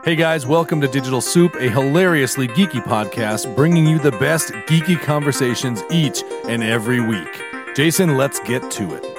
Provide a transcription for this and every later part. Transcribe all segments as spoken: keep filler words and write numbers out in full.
Hey guys, welcome to Digital Soup, a hilariously geeky podcast bringing you the best geeky conversations each and every week. Jason, let's get to it.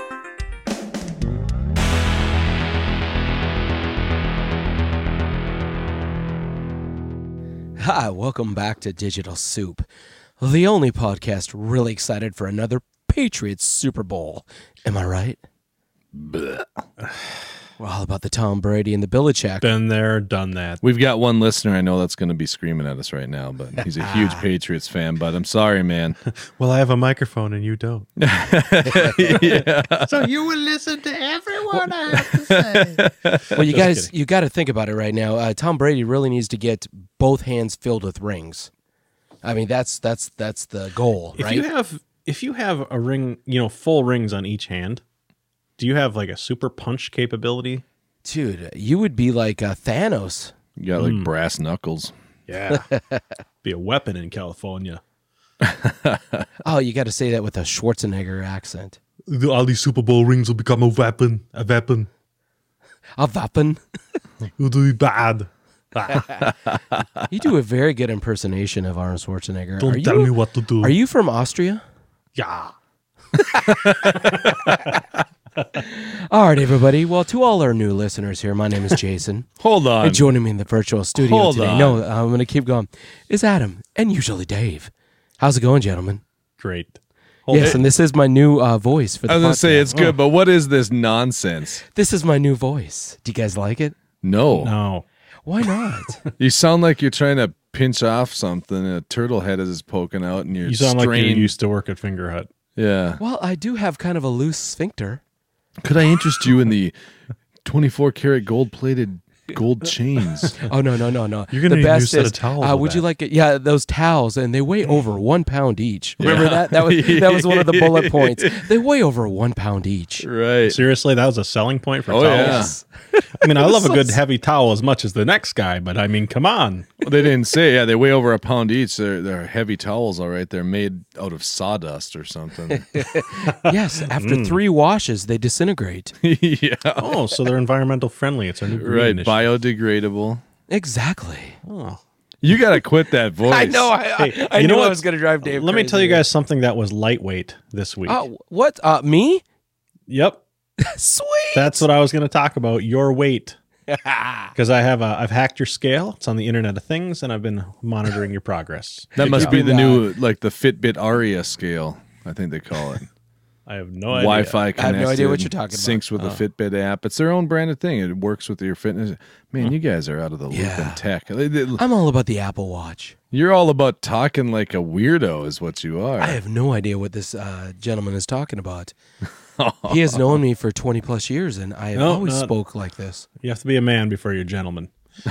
Hi, welcome back to Digital Soup, the only podcast really excited for another Patriots Super Bowl. Am I right? Blech. We're all about the Tom Brady and the Belichick. Been there, done that. We've got one listener I know that's going to be screaming at us right now, but he's a huge Patriots fan, but I'm sorry, man. Well, I have a microphone and you don't. Yeah. So you will listen to everyone I have to say. Well, you Just guys, kidding. you got to think about it right now. Uh, Tom Brady really needs to get both hands filled with rings. I mean, that's that's that's the goal, If right? you have if you have a ring, you know, full rings on each hand, do you have like a super punch capability? Dude, you would be like uh, Thanos. You got like brass knuckles. Yeah. Be a weapon in California. Oh, you got to say that with a Schwarzenegger accent. All these Super Bowl rings will become a weapon. A weapon. A weapon. It'll be bad. You do a very good impersonation of Arnold Schwarzenegger. Don't are tell you, me what to do. Are you from Austria? Yeah. All right, everybody. Well, to all our new listeners here, my name is Jason. Hold on. And joining me in the virtual studio Hold today, on. no, I'm going to keep going, is Adam and usually Dave. How's it going, gentlemen? Great. Yes, and this is my new uh, voice for the I was going to say podcast. it's good, but what is this nonsense? This is my new voice. Do you guys like it? No. No. Why not? You sound like you're trying to pinch off something and a turtle head is poking out and you're You sound like you strained. used to work at Finger Hut. Yeah. Well, I do have kind of a loose sphincter. Could I interest you in the twenty-four karat gold plated gold chains? Oh, no, no, no, no. You're gonna the need a new best set of is, towels uh, with would you that. like it? Yeah, those towels, and they weigh over one pound each. Remember Yeah. that? That was that was one of the bullet points. They weigh over one pound each. Right. Seriously, that was a selling point for Oh, towels? yeah. I mean, I love a good heavy towel as much as the next guy, but I mean, come on. Well, they didn't say. Yeah, they weigh over a pound each. They're they're heavy towels, all right. They're made out of sawdust or something. Yes, after three washes, they disintegrate. Yeah. Oh, so they're environmental friendly. It's a new green Right. initiative. Biodegradable. Exactly. Oh. You got to quit that voice. I know. I, I, Hey, I you knew know I what? was going to drive Dave Let me crazy tell you here. guys something that was lightweight this week. Uh, what? Uh, me? Yep. Sweet. That's what I was going to talk about. Your weight. Because I have a, I've hacked your scale. It's on the Internet of Things, and I've been monitoring your progress. That must be keeping the that- new, like the Fitbit Aria scale, I think they call it. I have no idea. Wi-Fi I have connected. no idea what you're talking about. Syncs with Oh. the Fitbit app. It's their own branded thing. It works with your fitness. Man, you guys are out of the loop Yeah. in tech. They- they- I'm all about the Apple Watch. You're all about talking like a weirdo is what you are. I have no idea what this uh, gentleman is talking about. He has known me for twenty plus years, and I have No, always not- spoke like this. You have to be a man before you're a gentleman.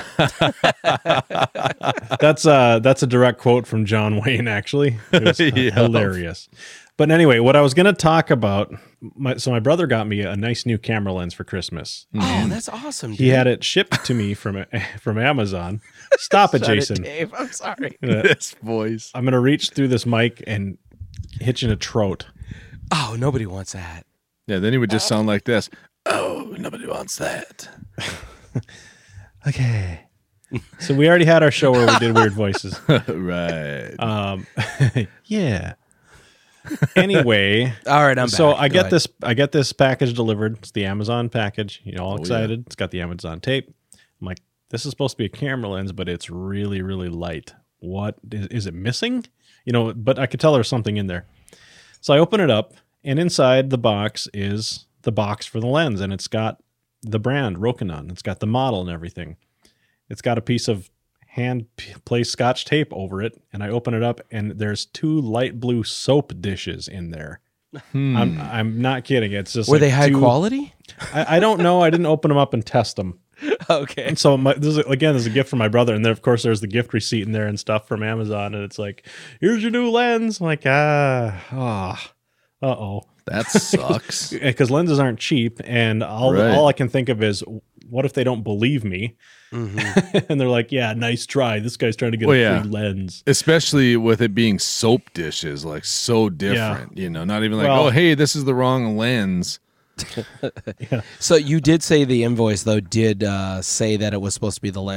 that's uh that's a direct quote from John Wayne, actually. It was uh, Yeah. hilarious. But anyway, what I was going to talk about, my, so my brother got me a nice new camera lens for Christmas. Oh, that's awesome. Dude. He had it shipped to me from from Amazon. Stop it, Shut it, Jason. Dave. I'm sorry. this voice. I'm going to reach through this mic and hit you in a throat. Oh, nobody wants that. Yeah, then he would just sound like this. Oh, nobody wants that. Okay. So we already had our show where we did weird voices. Right. Um, yeah. Anyway, All right, I'm so back. I Go get ahead. this. I get this package delivered. It's the Amazon package. You know, all Oh, yeah. excited. It's got the Amazon tape. I'm like, this is supposed to be a camera lens, but it's really, really light. What is, is it missing? You know, but I could tell there's something in there. So I open it up, and inside the box is the box for the lens, and it's got the brand Rokinon. It's got the model and everything. It's got a piece of hand p- placed Scotch tape over it, and I open it up, and there's two light blue soap dishes in there. Hmm. I'm I'm not kidding. It's just Were like they high two- quality? I, I don't know. I didn't open them up and test them. Okay. And so my, this is, again, this is a gift from my brother, and then of course there's the gift receipt in there and stuff from Amazon, and it's like, here's your new lens. I'm like, ah, ah, uh oh, That sucks. because lenses aren't cheap, and all Right. all I can think of is, what if they don't believe me? Mhm. And they're like, yeah, nice try. This guy's trying to get Well, a yeah. free lens. Especially with it being soap dishes, like so different. You know, not even like, Well- oh, hey, this is the wrong lens. So you did say the invoice though did uh, say that it was supposed to be the lens.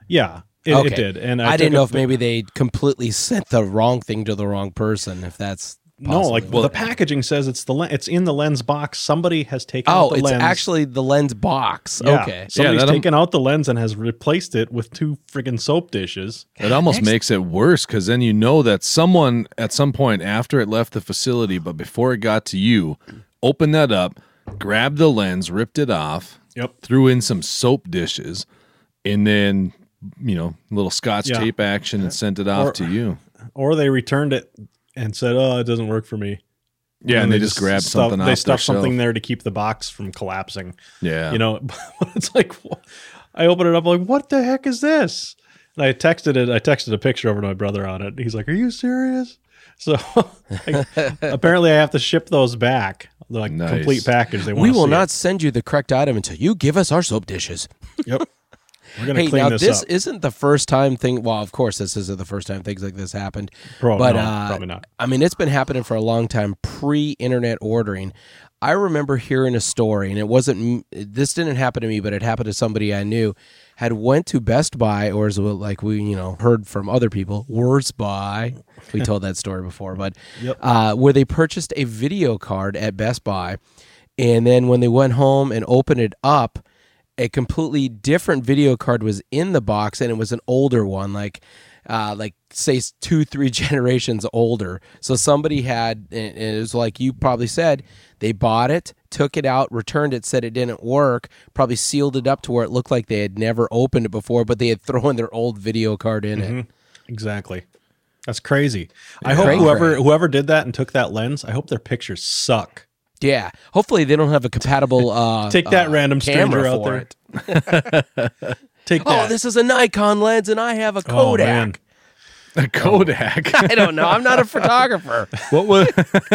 Yeah, it, okay. it did. And I, I, took didn't a know if pic- maybe they completely sent the wrong thing to the wrong person. If that's No, possibly like what- the packaging says it's the le- it's in the lens box. Somebody has taken oh, out the it's lens. actually the lens box. Yeah, Okay. somebody's that'll- taken out the lens and has replaced it with two friggin' soap dishes. It almost next- makes it worse because then you know that someone at some point after it left the facility, but before it got to you, opened that up, grabbed the lens, ripped it off, Yep. threw in some soap dishes, and then, you know, little scotch Yeah. tape action and sent it off Or- to you. Or they returned it and said, "Oh, it doesn't work for me." Yeah, and, they, just grabbed stuff- something off They their stuffed something shelf. there to keep the box from collapsing. Yeah. You know, it's like wh- I open it up like, "What the heck is this?" And I texted it. I texted a picture over to my brother on it. He's like, "Are you serious?" So I, apparently, I have to ship those back, the like Nice. complete package. They We want will see not It. send you the correct item until you give us our soap dishes. Yep. We're gonna Hey, clean now this, this, up. isn't the first time thing. Well, of course, this isn't the first time things like this happened. Pro- but no, uh, probably not. I mean, it's been happening for a long time pre-internet ordering. I remember hearing a story, and it wasn't. This didn't happen to me, but it happened to somebody I knew. Had went to Best Buy, or as well, like we, you know, heard from other people, Worst Buy. We told that story before, but Yep. uh, where they purchased a video card at Best Buy, and then when they went home and opened it up, a completely different video card was in the box, and it was an older one, like uh, like say two, three generations older. So somebody had, and it was like you probably said, they bought it, took it out, returned it, said it didn't work, probably sealed it up to where it looked like they had never opened it before, but they had thrown their old video card in it. Exactly. That's crazy. I hope Cray whoever cray. whoever did that and took that lens, I hope their pictures suck. Yeah. Hopefully they don't have a compatible uh, Take that uh, random stranger camera out for there. it. Take Oh, that. this is a Nikon lens, and I have a Oh, Kodak. man. A Kodak. I don't know. I'm not a photographer. What was?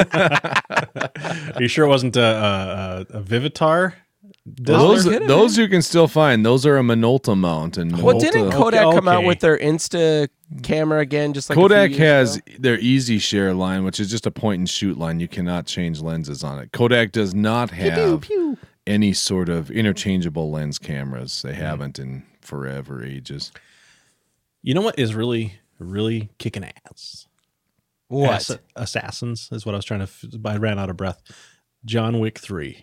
Are you sure it wasn't a, a, a Vivitar? Those kidding, those you can still find. Those are a Minolta mount, and Well, Minolta- didn't Kodak Okay, come out okay. with their Insta camera again? Just like a few Kodak years has ago? their Easy Share line, which is just a point and shoot line. You cannot change lenses on it. Kodak does not have any sort of interchangeable lens cameras. They haven't in forever ages. You know what is really, really kicking ass? What? Ass- Assassins is what I was trying to. F- I ran out of breath. John Wick three.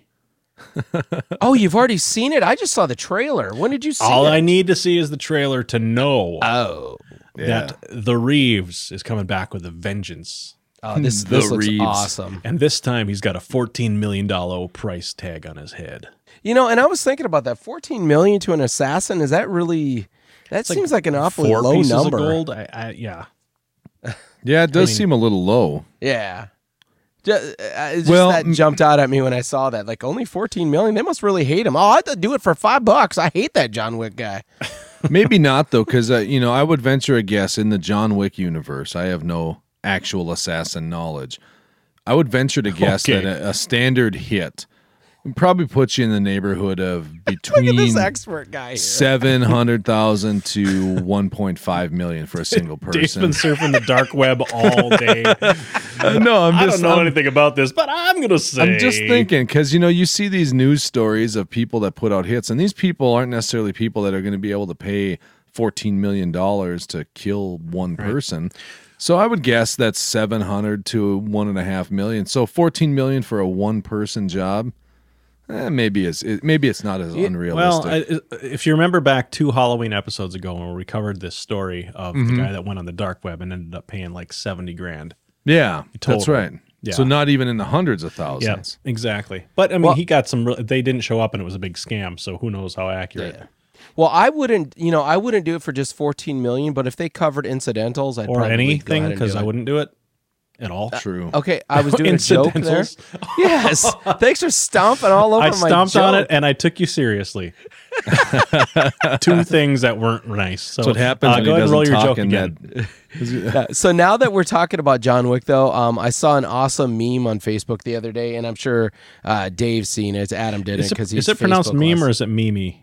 Oh, you've already seen it? I just saw the trailer. When did you see All it? I need to see is the trailer to know oh. that the Reeves is coming back with a vengeance. Oh, this, The this looks Reeves. awesome. And this time he's got a fourteen million dollars price tag on his head. You know, and I was thinking about that. fourteen million dollars to an assassin, is that really... That seems like, an awfully Four low pieces number. of gold. I, I, yeah. Yeah, it does I mean- seem a little low. Yeah. Just, uh, it's just Well, that m- jumped out at me when I saw that. Like, only fourteen million dollars? They must really hate him. Oh, I had to do it for five bucks. I hate that John Wick guy. Maybe not though, because uh, you know I would venture a guess in the John Wick universe. I have no actual assassin knowledge. I would venture to guess Okay. that a, a standard hit probably puts you in the neighborhood of Look at between this expert guy here. seven hundred thousand to one point five million for a single Dave's been person. surfing the dark web all day. no, I'm I just don't know I'm, anything about this, but I'm gonna say I'm just thinking because you know you see these news stories of people that put out hits, and these people aren't necessarily people that are going to be able to pay fourteen million dollars to kill one person. So I would guess that's seven hundred to one and a half million. So fourteen million for a one person job. Eh, maybe it's it, maybe it's not as Well, unrealistic. I, if you remember back two Halloween episodes ago when we covered this story of Mm-hmm. the guy that went on the dark web and ended up paying like seventy grand. yeah, that's total. right. Yeah. So not even in the hundreds of Yeah, thousands. exactly. But I mean, Well- he got some. Re- they didn't show up, and it was a big scam. So who knows how accurate? Yeah. Well, I wouldn't, you know, I wouldn't do it for just fourteen million dollars, but if they covered incidentals, I'd Or probably go anything, ahead and because do I it. wouldn't do it at all. True. Okay, I was doing a joke there. Incidentals. Yes. Thanks for stomping all over I my stomped on joke. it, and I took you seriously. Two things that weren't nice. So That's what happens uh, when go he ahead and doesn't roll your talk joke in again. that. Yeah, so now that we're talking about John Wick, though, um, I saw an awesome meme on Facebook the other day, and I'm sure uh, Dave's seen it. Adam didn't Is it, because he's is it pronounced Facebook meme or less. is it Mimi?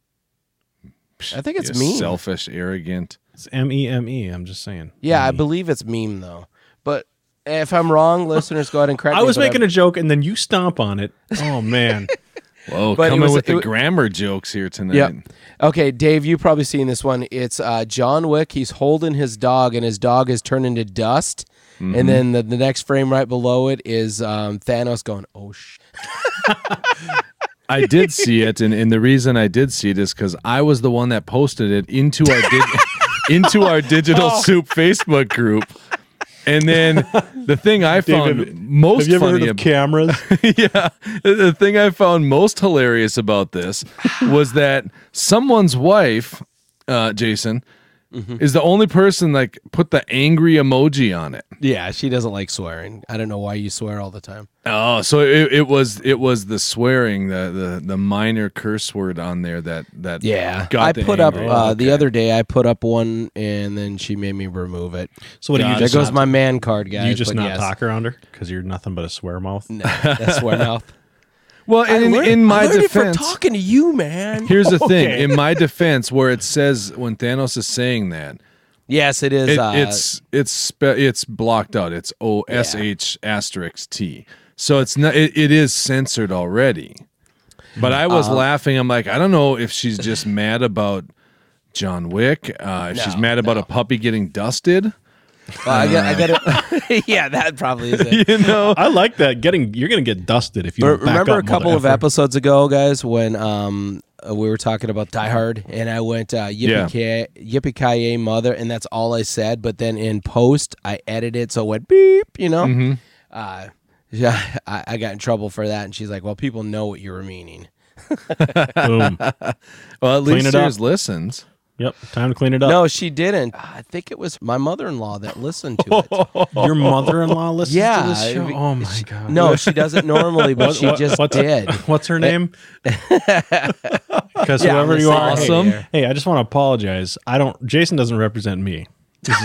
I think it's You're meme. selfish, arrogant. It's M E M E. I'm just saying. Yeah, I believe it's meme though. But if I'm wrong, listeners, go ahead and correct I me. was but making I, a joke, and then you stomp on it. Oh man, Whoa, But it coming was- with it the wa- grammar jokes here tonight. Yep. Okay, Dave, you've probably seen this one. It's uh, John Wick. He's holding his dog, and his dog is turned into dust. Mm-hmm. And then the, the next frame right below it is um, Thanos going, "Oh sh." I did see it, and, and the reason I did see it is because I was the one that posted it into our di- into our Digital Oh. Soup Facebook group. And then the thing I found David, most Have you ever funny heard of ab- cameras? yeah, the thing I found most hilarious about this was that someone's wife, uh, Jason, Mm-hmm. is the only person like put the angry emoji on it. Yeah, she doesn't like swearing. I don't know why you swear all the time. Oh, so it, it was it was the swearing, the, the the minor curse word on there that that Yeah, got I the put up angry. uh, Oh, the okay. other day. I put up one, and then she made me remove it. So what do you God, There just goes not, my man card, guys. you just but not yes. talk around her because you're nothing but a swear mouth? No, that's swear mouth. Well, and in, in my I learned it defense, from talking to you, man. here's the thing. Okay. In my defense, where it says when Thanos is saying that, Yes, it is. it, uh, it's it's spe- it's blocked out. It's O S H asterisk T. So it's not. It, it is censored already. But I was Uh-huh. laughing. I'm like, I don't know if she's just mad about John Wick. Uh, if she's No, mad about no. a puppy getting dusted. well, I got. I got it. Yeah, that probably is it. You know. I like that. Getting you're gonna get dusted if you Re- don't back Remember up, a couple mother of effer. episodes ago, guys, when um uh, we were talking about Die Hard, and I went uh, Yeah. yippee yippee ki mother, and that's all I said. But then in post, I edited it so it went beep. You know. Mm-hmm. Uh, yeah, I, I got in trouble for that, and she's like, "Well, people know what you were meaning." Boom. Well, at Clean least it up. yours listens. Yep. Time to clean it up. No, she didn't. I think it was my mother-in-law that listened to it. Your mother-in-law listens Yeah, to this show. it- Oh my god. No, she doesn't normally, but What- she what- just what's, did. What's her name? Because Yeah, whoever I'm you are, listening Awesome. here. hey, I just want to apologize. I don't. Jason doesn't represent me. This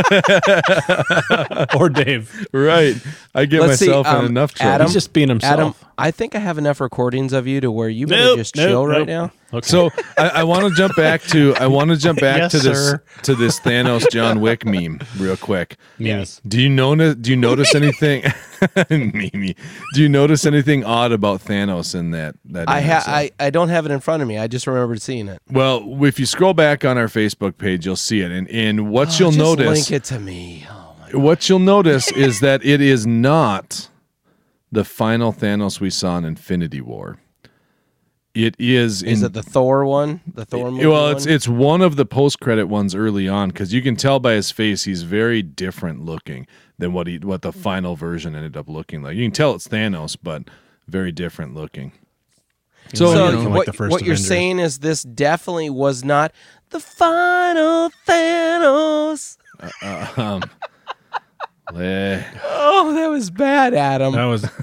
is or Dave. Right. I get Let's see, myself in um, enough trouble. Adam- He's just being himself. Adam, I think I have enough recordings of you to where you better Nope, just nope, chill right nope. now. Okay. So I, I want to jump back to I want to jump back Yes, to this sir. to this Thanos John Wick meme real quick. Mimi. Do you notice? Do you notice anything? Mimi. Do you notice anything odd about Thanos in that? That I ha- episode? I I don't have it in front of me. I just remembered seeing it. Well, if you scroll back on our Facebook page, you'll see it, and and what Oh, you'll just notice, link it to me. Oh my. what you'll notice is that it is not the final Thanos we saw in Infinity War. It is. Is in, it the Thor one? The Thor movie Well, it's one? it's one of the post credit ones early on because you can tell by his face he's very different looking than what he what the final version ended up looking like. You can tell it's Thanos, but very different looking. So, So, you know, like what, the first what you're Avengers. saying is this definitely was not the final Thanos. um, eh, Oh, that was bad, Adam. That was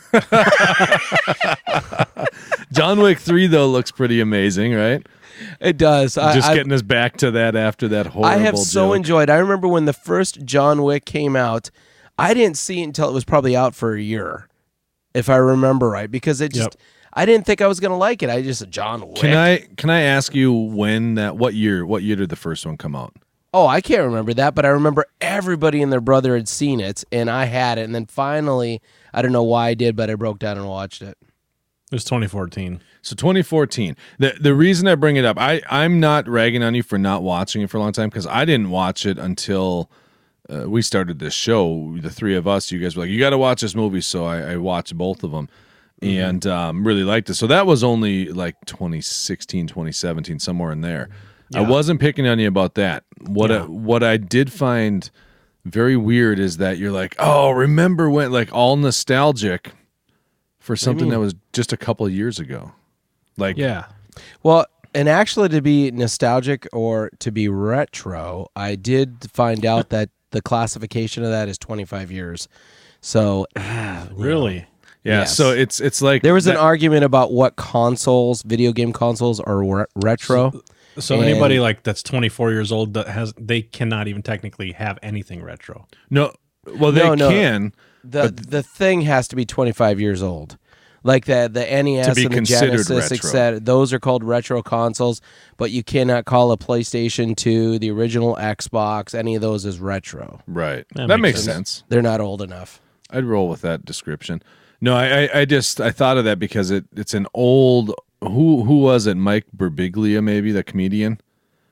John Wick three though looks pretty amazing, right? It does. I, Just I, getting us back to that after that horrible. I have so joke. enjoyed. I remember when the first John Wick came out. I didn't see it until it was probably out for a year, if I remember right, because it just. Yep. I didn't think I was gonna like it. I just John Wick. Can I can I ask you when that what year what year did the first one come out? Oh, I can't remember that, but I remember everybody and their brother had seen it, and I had it, and then finally, I don't know why I did, but I broke down and watched it. it was twenty fourteen. So twenty fourteen. The the reason I bring it up, I I'm not ragging on you for not watching it for a long time because I didn't watch it until uh, we started this show. The three of us, you guys were like, you got to watch this movie, so I, I watched both of them and um, really liked it. So that was only like twenty sixteen, twenty seventeen, somewhere in there. I wasn't picking on you about that. What I, what I did find very weird is that you're like, oh, remember when, like all nostalgic for something mean? that was just a couple of years ago. Like, Yeah. Well, and actually, to be nostalgic or to be retro, I did find out that the classification of that is twenty-five years. So Really? yeah. Yes. So it's it's like there was an that- argument about what consoles, video game consoles, are re- retro. So And- anybody like that's twenty-four years old that has they cannot even technically have anything retro. no. Well, they No, no. can. the The thing has to be twenty-five years old. Like the the N E S To be and the considered Genesis, et retro. cetera. Those are called retro consoles, but you cannot call a PlayStation two, the original Xbox, any of those is retro. Right. That, That makes makes sense. They're not old enough. I'd roll with that description. No, I, I, I just I thought of that because it it's an old who who was it? Mike Birbiglia, maybe the comedian.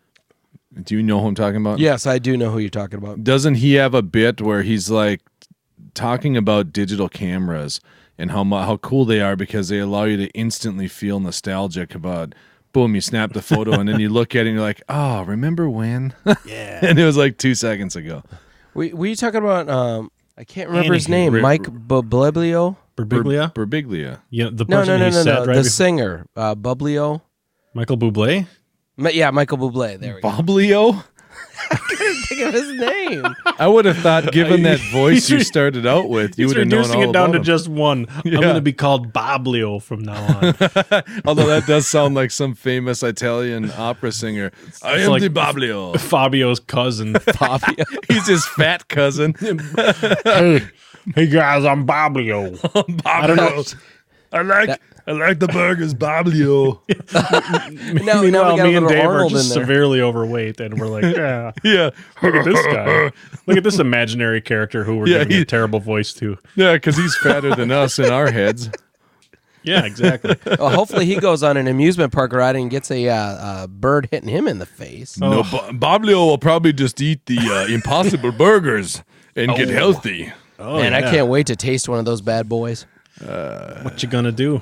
Do you know who I'm talking about? Yes, I do know who you're talking about. Doesn't he have a bit where he's like talking about digital cameras and how mu- how cool they are because they allow you to instantly feel nostalgic about. Boom! You snap the photo and then you look at it and you're like, "Oh, remember when?" Yeah. And it was like two seconds ago. Were, were you talking about? Um, I can't remember his Anywho, name. Ri- Mike Bublio. Birbiglia? Bir- Birbiglia. Yeah, the No, person no, no, he no, said no. right The before- singer, uh, Bublio. Michael Bublé? Ma- Yeah, Michael Bublé. There we go. Boblio? Think of his name. I would have thought, given that voice He's you re- started out with, you He's would have known reducing all it down about to him. just one. Yeah. I'm going to be called Boblio from now on. Although that does sound like some famous Italian opera singer. I am like- the Boblio. Fabio's cousin. Fabio. He's his fat cousin. hey, hey guys, I'm Boblio. I don't know. I like I like the burgers, Boblio. now, now we Meanwhile, got a me and little Dave are Arnold in just there. severely overweight, and we're like, yeah, Yeah, look at this guy. Look at this imaginary character who we're Yeah, giving he- a terrible voice to. yeah, because he's fatter than us in our heads. Yeah, exactly. Well, hopefully he goes on an amusement park ride and gets a uh, uh, bird hitting him in the face. No, Bo- Boblio will probably just eat the uh, Impossible Burgers and get healthy. Oh, Man, I yeah. can't wait to taste one of those bad boys. What you gonna do?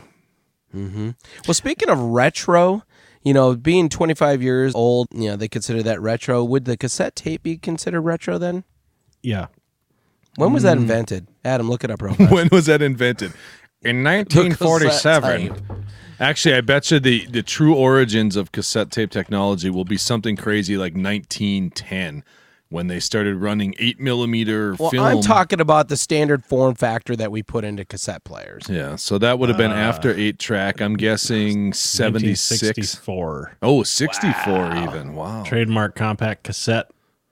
Well, speaking of retro, you know, being twenty-five years old, you know, they consider that retro. Would the cassette tape be considered retro then? Yeah. When was Mm. that invented? Adam, look it up real fast. When was that invented? In nineteen forty-seven. tape. Actually, I bet you the, the true origins of cassette tape technology will be something crazy like nineteen ten when they started running eight millimeter Well, film. I'm talking about the standard form factor that we put into cassette players. Yeah, so that would have been after eight track. I'm guessing seventy-six. nineteen sixty-four. Oh, sixty-four even. Wow. Trademark compact cassette.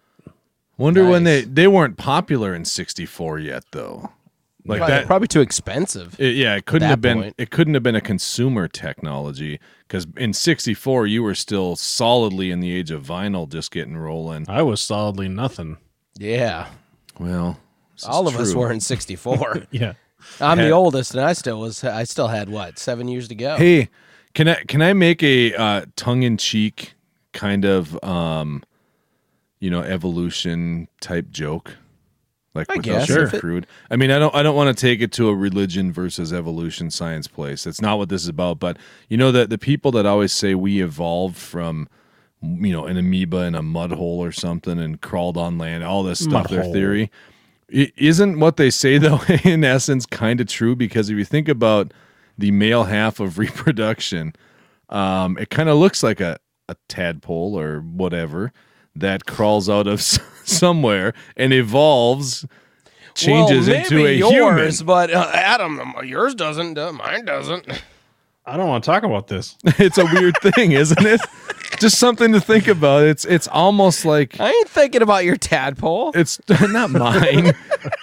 Wonder when they Nice. they weren't popular in sixty-four yet though. Like Probably, that probably too expensive. It, yeah, it couldn't that have been. point. It couldn't have been a consumer technology because in sixty-four you were still solidly in the age of vinyl, just getting rolling. I was solidly nothing. Yeah. Well, this is All of us true. were in sixty-four. Yeah. I'm the Had- oldest, and I still was. I still had what seven years to go. Hey, can I can I make a uh, tongue-in-cheek kind of um, you know, evolution type joke? Like I without guess, being if it- crude. I mean, I don't. I don't want to take it to a religion versus evolution science place. That's not what this is about. But you know that the people that always say we evolved from, you know, an amoeba in a mud hole or something and crawled on land. All this stuff. Mud Their hole. theory. It isn't what they say though. In essence, kind of true because if you think about the male half of reproduction, um, it kind of looks like a a tadpole or whatever that crawls out of s- somewhere and evolves, changes well, into maybe a yours, human. but uh, Adam, yours doesn't. Uh, mine doesn't. I don't want to talk about this. It's a weird thing, isn't it? Just something to think about. It's it's almost like I ain't thinking about your tadpole. it's not mine.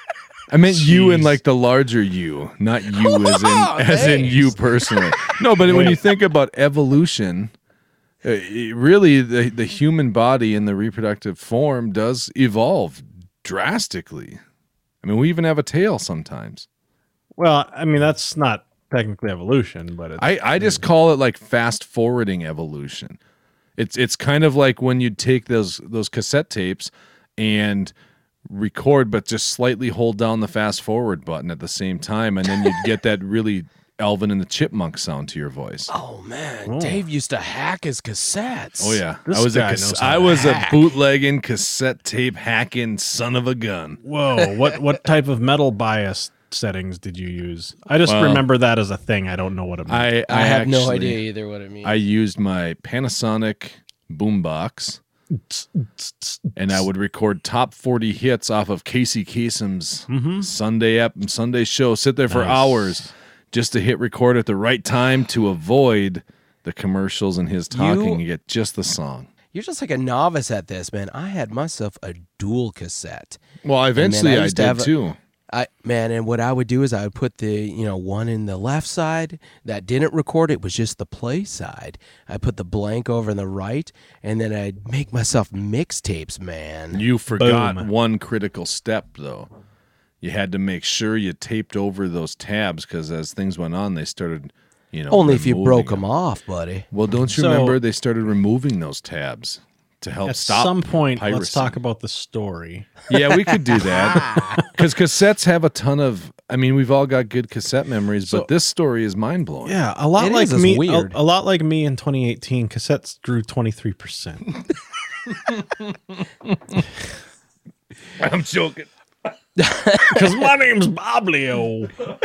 I meant you and Jeez. like the larger you, not you as in as in Thanks. you personally. No, but when you Wait. think about evolution, uh, it- really the the human body in the reproductive form does evolve drastically. I mean, we even have a tail sometimes. Well, I mean, that's not technically evolution, but it's, I, I just call it like fast forwarding evolution. It's it's kind of like when you'd take those those cassette tapes and record, but just slightly hold down the fast forward button at the same time, and then you'd get that really Alvin and the Chipmunk sound to your voice. Oh man, Oh. Dave used to hack his cassettes. Oh yeah, This I was a guy cas- knows how I to was a hack. bootlegging cassette tape hacking son of a gun. whoa. What what type of metal bias settings did you use? I just Well, remember that as a thing. I don't know what it meant. I I, have no actually- idea either what it means. I used my Panasonic boombox, and I would record top forty hits off of Casey Kasem's Sunday app Sunday show. Sit there for Nice. hours just to hit record at the right time to avoid the commercials and his talking You- and get just the song. You're just like a novice at this, man. I had myself a dual cassette. Well, eventually I I, used to did have a- too. I man, and what I would do is I would put the you know one in the left side that didn't record. It was just the play side. I put the blank over in the right, and then I'd make myself mixtapes, man. You forgot Boom. one critical step though. You had to make sure you taped over those tabs because as things went on, they started you know, Only if you removing broke them off, buddy. Well, don't you So- remember they started removing those tabs to help At stop some point, piracy. let's talk about the story. Yeah, we could do that because cassettes have a ton of. I mean, we've all got good cassette memories, So- but this story is mind blowing. Yeah, a lot It like is, it's me. weird. A, a lot like me in twenty eighteen. Cassettes grew twenty-three percent. I'm joking. Because my name's Bob Leo.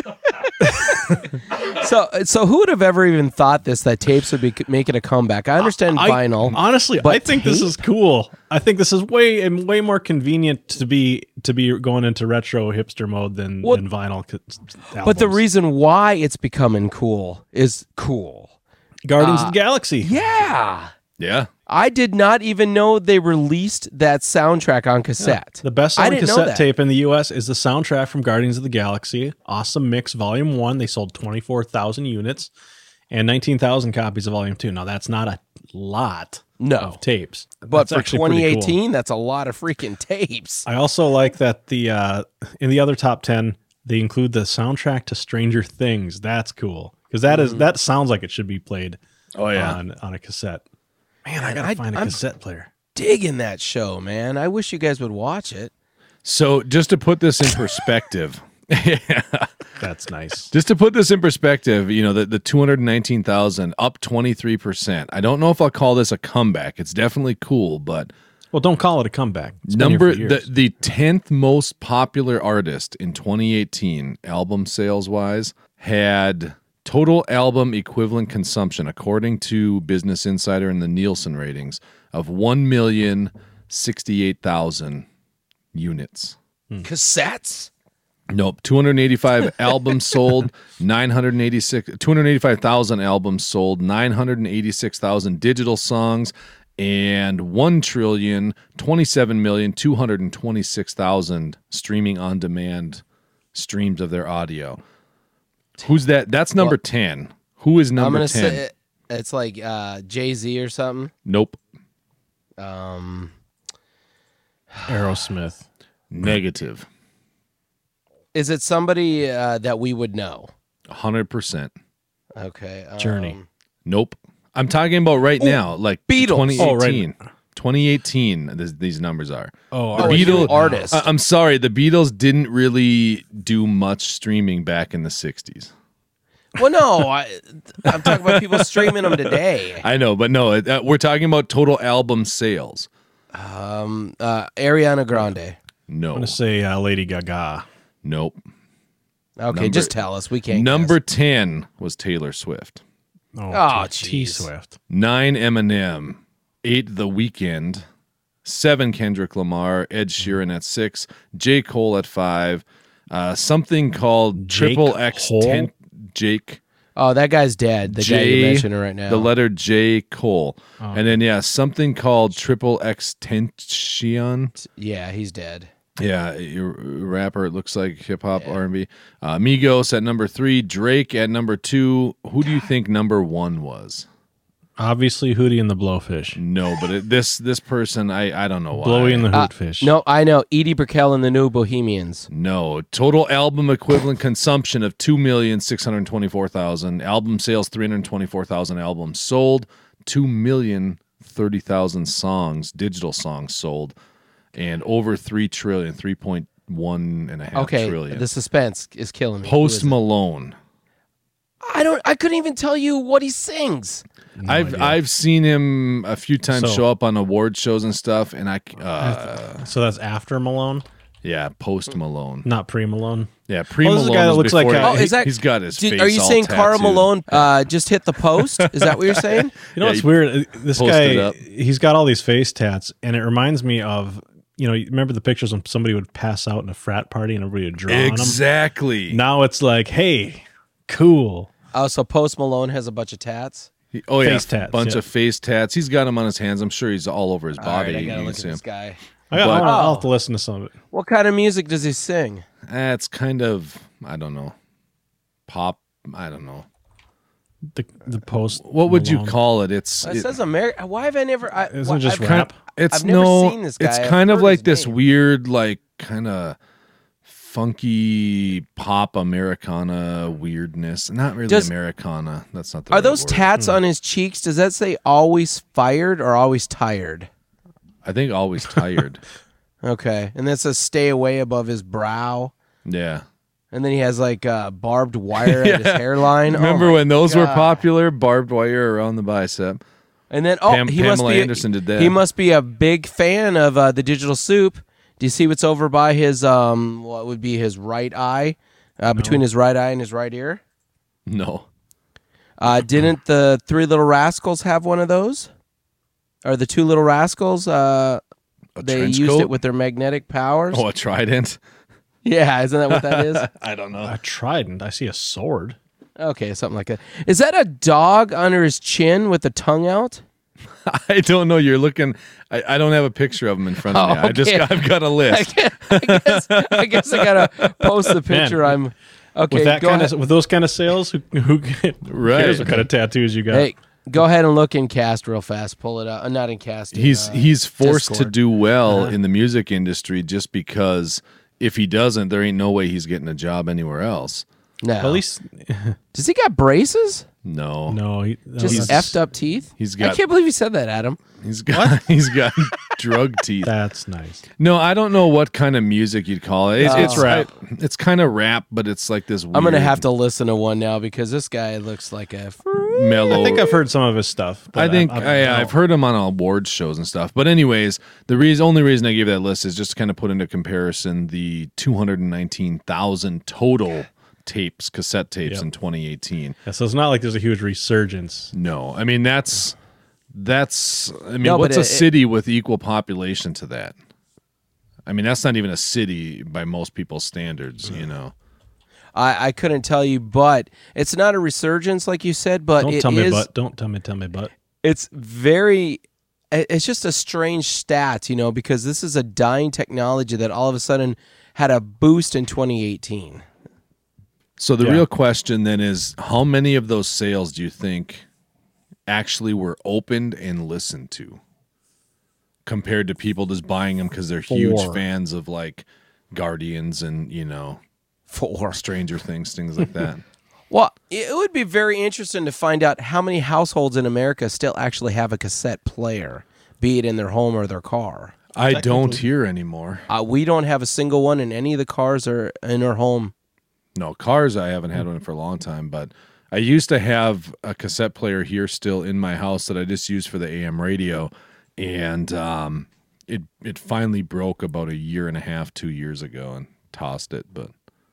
So, so who would have ever even thought this? That tapes would be c- making a comeback. I understand I- vinyl. Honestly, but I think this tape? is cool. I think this is way and way more convenient to be to be going into retro hipster mode than, Well, than vinyl. c- But the albums. reason why it's becoming cool is cool. Guardians of the Galaxy. Yeah. Yeah, I did not even know they released that soundtrack on cassette. The best I selling didn't know cassette that. tape in the U S is the soundtrack from Guardians of the Galaxy. Awesome Mix Volume one. They sold twenty-four thousand units and nineteen thousand copies of Volume two. Now, that's not a lot No. of tapes. But That's for actually pretty twenty cool. eighteen, that's a lot of freaking tapes. I also like that the uh, in the other top ten, they include the soundtrack to Stranger Things. That's cool. Because that is that sounds like it should be played Oh, yeah. on, on a cassette. Man, I Man, gotta I- find a I'm- cassette player. Digging that show, man. I wish you guys would watch it. So just to put this in perspective, That's nice. just to put this in perspective, you know, the, the two hundred nineteen thousand up twenty-three percent. I don't know if I'll call this a comeback. It's definitely cool, but Well, don't call it a comeback. It's been here number for the years. the tenth most popular artist in twenty eighteen album sales wise had total album equivalent consumption according to Business Insider and the Nielsen ratings of one million sixty-eight thousand units. Cassettes? Nope, two hundred eighty-five albums sold, nine hundred eighty-six two hundred eighty-five thousand albums sold, nine hundred eighty-six thousand digital songs, and one trillion twenty-seven million two hundred twenty-six thousand streaming on demand streams of their audio. Who's that? That's number ten. Who is I'm number going to ten? say it's like uh, Jay-Z or something. Nope. Um, Aerosmith. Negative. is it somebody uh, that we would know? one hundred percent. Okay. Um, Journey. Nope. I'm talking about right now, like Beatles. twenty Oh, right. eighteen. twenty eighteen, this, these numbers are. Oh, The Oh, a Beatles- new artist. I- I'm sorry, the Beatles didn't really do much streaming back in the sixties. Well, no, I, I'm talking about people streaming them today. I know, but no, it- uh, we're talking about total album sales. Um, uh, Ariana Grande. No, I'm gonna say uh, Lady Gaga. nope. Okay, Number- just tell us. We can't. Number guess. ten was Taylor Swift. Oh, Oh, T, T jeez. Swift. Nine Eminem. Eight The Weeknd. Seven Kendrick Lamar. Ed Sheeran at six. J. Cole at five. Uh, something called Jake Triple X Cole? ten. Jake. Oh, that guy's dead. The guy J, you're mentioning right now. The letter J. Cole. Oh. And then, yeah, something called Triple X Tentacion. yeah, he's dead. Yeah, your rapper. It looks like hip hop, R and B. Uh, Migos at number three. Drake at number two. Who do you think number one was? Obviously, Hootie and the Blowfish. No, but it, this this person, I I don't know why. Blowy and the Uh, Hootfish. No, I know. Edie Brickell and the New Bohemians. No, total album equivalent consumption of two million six hundred twenty four thousand. Album sales three hundred twenty four thousand albums sold. Two million thirty thousand songs, digital songs sold, and over three trillion, three point one and a half Okay, trillion. the suspense is killing me. Who is Post it? Malone. I don't. I couldn't even tell you what he sings. No I've idea. I've seen him a few times So- show up on award shows and stuff, and I uh, So that's after Malone, yeah, post Malone, not pre Malone. yeah, pre Oh, this is Malone. a guy that looks like, uh, Oh, is that- he's got his Did- face are you all saying Carl tattooed. Malone uh, just hit the post? Is that what you're saying? You know Yeah, what's you weird? This post it guy, up. he's got all these face tats, and it reminds me of, you know, you remember the pictures when somebody would pass out in a frat party and everybody would draw on Exactly. them? Now it's like, hey, cool. Oh, so Post Malone has a bunch of tats. He- oh yeah, Face tats, bunch yeah. of face tats. He's got them on his hands. I'm sure he's all over his All body. right, I You gotta can look at see this him. guy. I got, But- I'll, I'll Oh. have to listen to some of it. What kind of music does he sing? Eh, it's kind of I don't know, pop. I don't know. The the post. What would you Malone. call it? It's It it- says America. Why have I never? I, Isn't why- it just I've- rap? It's I've never no. seen this guy. It's I've kind of heard like his this name. weird, like kind of funky pop Americana weirdness. Not really Does- Americana. That's not the Are right those word. tats on his cheeks? Does that say always fired or always tired? I think always tired. Okay, and that says stay away above his brow. Yeah. And then he has like uh, barbed wire at his hairline. Remember Oh my when those were God. popular? Barbed wire around the bicep. And then oh, Pam- he must Pamela be Anderson did that. He must be a big fan of uh, the Digital Soup. Do you see what's over by his um what would be his right eye, uh, between his right eye and his right ear? No. Uh, didn't the Three Little Rascals have one of those? Or the Two Little Rascals? Uh, A they trench used coat? it with their magnetic powers. Oh, a trident? Yeah, isn't that what that is? I don't know. A trident. I see a sword. Okay, something like that. Is that a dog under his chin with the tongue out? I don't know. You're looking. I, I don't have a picture of him in front of Oh, me. I just okay. got, I've got a I, list. guess, I guess I guess I gotta post the picture. I'm okay. With that go kind ahead. of with those kind of sales, who who Right. cares what kind of tattoos you got? Hey, go ahead and look in Cast real fast. Pull it out. Uh, not in Cast. in, He's uh, he's forced to Discord. do well Uh-huh. in the music industry just because if he doesn't, there ain't no way he's getting a job anywhere else. No. At least Does he got braces? No, no. He, that Just was- effed up teeth? He's I got can't believe you said that, Adam. he's got he's got drug teeth. That's nice. No, I don't know what kind of music you'd call it. It's, Oh. it's rap. It's kind of rap, but it's like this. Weird I'm gonna have to listen to one now because this guy looks like a. mellow. I think I've heard some of his stuff. but I think I, I, I, I've heard him on awards shows and stuff. But anyways, the reason, only reason I gave that list is just to kind of put into comparison the two hundred nineteen thousand total tapes, cassette tapes Yep. in twenty eighteen. Yeah, so it's not like there's a huge resurgence. No, I mean that's that's. I mean, No, but what's a it- city with equal population to that? I mean, that's not even a city by most people's standards. You know. I, I couldn't tell you, but it's not a resurgence like you said, but Don't it tell me is- but. Don't tell me. Tell me but. It's very. it- It's just a strange stat, you know, because this is a dying technology that all of a sudden had a boost in twenty eighteen. So the Yeah. real question then is, how many of those sales do you think actually were opened and listened to, compared to people just buying them because they're huge Four. fans of like Guardians and you know Four. Stranger Things, things like that? Well, it would be very interesting to find out how many households in America still actually have a cassette player, be it in their home or their car. I don't Technically. hear anymore. Uh, we don't have a single one in any of the cars or in our home. No, cars, I haven't had one for a long time, but I used to have a cassette player here still in my house that I just used for the A M radio, and um, it it finally broke about a year and a half, two years ago, and tossed it. But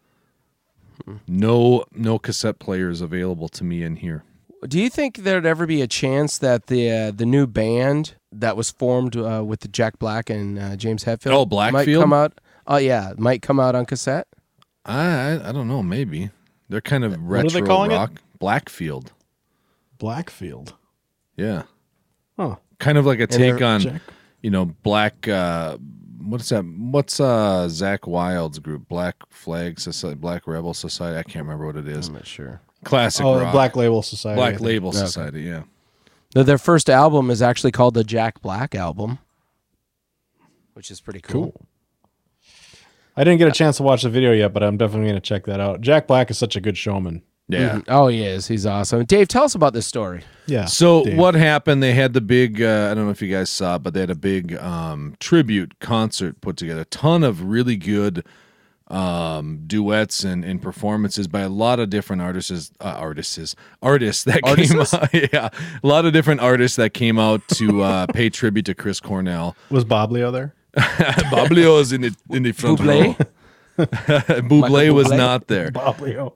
no, no cassette players available to me in here. Do you think there'd ever be a chance that the uh, the new band that was formed uh, with the Jack Black and uh, James Hetfield Oh, might Blackfield? come out? Oh yeah, might come out on cassette. I I, I don't know, maybe they're kind of What are retro they calling it? rock. Blackfield, Blackfield. yeah, Huh. kind of like a take they're- on. Jack. You know, Black. Uh, what's that? What's uh Zach Wild's group? Black Flag Society, Black Rebel Society. I can't remember what it is. I'm not sure. Classic Oh, rock. Black Label Society. I Black think. Label Okay. Society. Yeah. Their- Their first album is actually called the Jack Black album, which is pretty cool. Cool. I didn't get a chance to watch the video yet, but I'm definitely going to check that out. Jack Black is such a good showman. Yeah. Mhm. Oh, he is. He's awesome. Dave, tell us about this story. Yeah. So Dave. what happened? They had the big. Uh, I don't know if you guys saw it, but they had a big um, tribute concert put together. A ton of really good um, duets and, and performances by a lot of different artists. Uh, artists, artists that came Artists? out. Yeah, a lot of different artists that came out to uh, pay tribute to Chris Cornell. Was Bob Leo there? Bablio is in the in the front Bublé? row. Bublé was Bublé? not there. Bob Leo.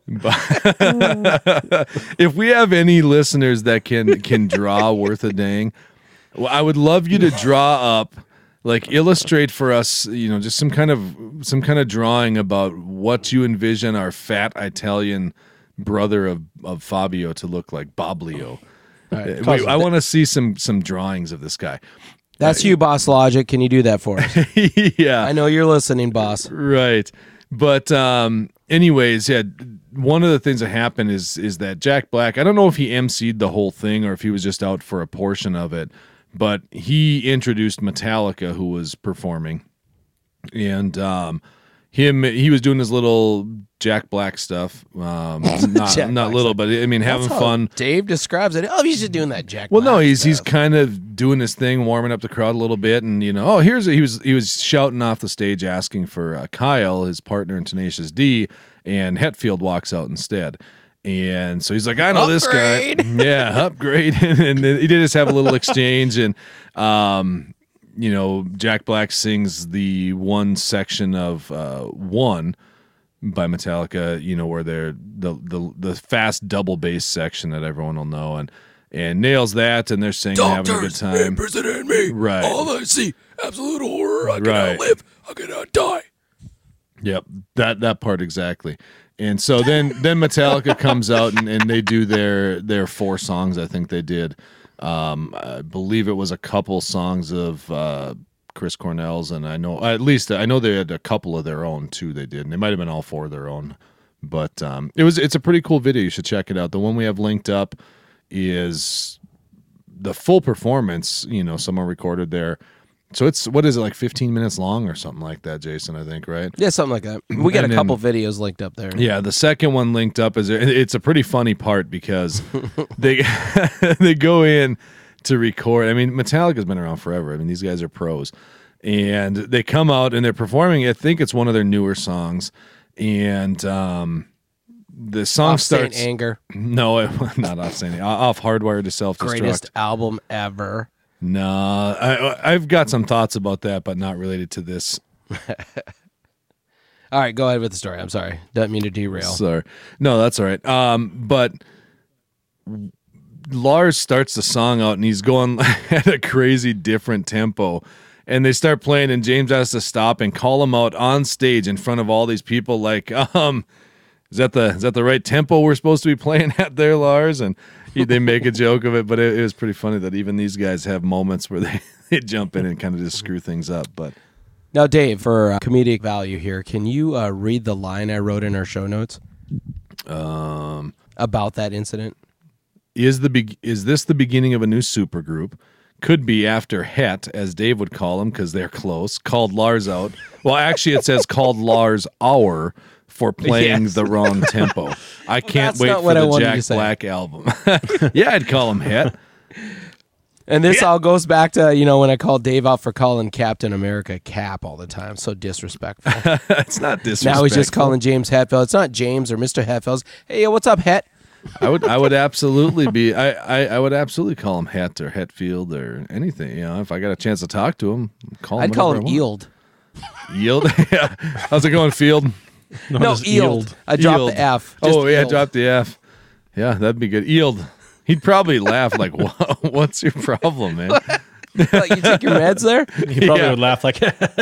If we have any listeners that can can draw worth a dang, well, I would love you to draw up, like illustrate for us, you know, just some kind of some kind of drawing about what you envision our fat Italian brother of, of Fabio to look like, Boblio. Uh, wait, I want to see some some drawings of this guy. That's you, Boss Logic. Can you do that for us? Yeah. I know you're listening, boss. Right. But um anyways, yeah, one of the things that happened is is that Jack Black, I don't know if he emceed the whole thing or if he was just out for a portion of it, but he introduced Metallica, who was performing. And um him, he was doing his little Jack Black stuff. Um, not Jack not Black little, stuff. but I mean, having That's how fun. Dave describes it. Oh, he's just doing that Jack. Well, no, Black he's he's stuff. kind of doing his thing, warming up the crowd a little bit, and you know, oh, here's a, he was he was shouting off the stage, asking for uh, Kyle, his partner in Tenacious D, and Hetfield walks out instead. And so he's like, I know Upgrade. this guy. Yeah, upgrade. And then he did just have a little exchange. And, um, you know, Jack Black sings the one section of uh, One by Metallica, you know, where they're the, the, the fast double bass section that everyone will know. And, and nails that. And they're singing, having a good time. Impersonate me. Right. All I see, absolute horror. I Right. cannot live. I cannot die. Yep, that that part exactly. And so then then Metallica comes out and, and they do their their four songs. I think they did. Um, I believe it was a couple songs of uh, Chris Cornell's, and I know at least I know they had a couple of their own too. They did, and they might have been all four of their own. But um, it was it's a pretty cool video. You should check it out. The one we have linked up is the full performance. You know, someone recorded there. So it's, what is it, like fifteen minutes long or something like that, Jason, I think, right? Yeah, something like that. We got And a then- couple videos linked up there. Yeah, the second one linked up is it's a pretty funny part because they they go in to record. I mean, Metallica's been around forever. I mean, these guys are pros. And they come out and they're performing, I think it's one of their newer songs. And um, the song Off Saint starts Anger, No, it, not off Saint off Hardwired to Self-Destruct. greatest album ever. No, I, I've got some thoughts about that, but not related to this. All right, go ahead with the story. I'm sorry. Don't mean to derail. Sorry. No, that's all right. Um, but Lars starts the song out and he's going at a crazy different tempo. And they start playing and James has to stop and call him out on stage in front of all these people like, um, is that the is that the right tempo we're supposed to be playing at there, Lars? And he, they make a joke of it, but it, it was pretty funny that even these guys have moments where they, they jump in and kind of just screw things up. But Now, Dave, for uh, comedic value here, can you uh, read the line I wrote in our show notes um, about that incident? is the be- is this the beginning of a new supergroup? Could be after Het, as Dave would call him, because they're close. Called Lars out. Well, actually, it says called Lars Hour for playing Yes. the wrong tempo. I can't that's wait not for what I the wanted Jack to say. Black album. Yeah, I'd call him Het. And this all goes back to, you know, when I called Dave out for calling Captain America Cap all the time. So disrespectful. It's not disrespectful. Now he's just calling James Hetfield. It's not James or Mister Hetfield. Hey, yo, what's up, Het? I would I would absolutely be I, I, I would absolutely call him Het or Hetfield or anything. You know, if I got a chance to talk to him, call him. I'd call whatever him I want. Eeld. Yield. Yeah. How's it going, Field? No, just Eeld. I dropped Eeld. the F. Just Oh yeah, Eeld. drop the F. Yeah, that'd be good. Yield. He'd probably laugh like, "Wha- "What's your problem, man?" Like, you take your meds there? He probably Yeah. would laugh like,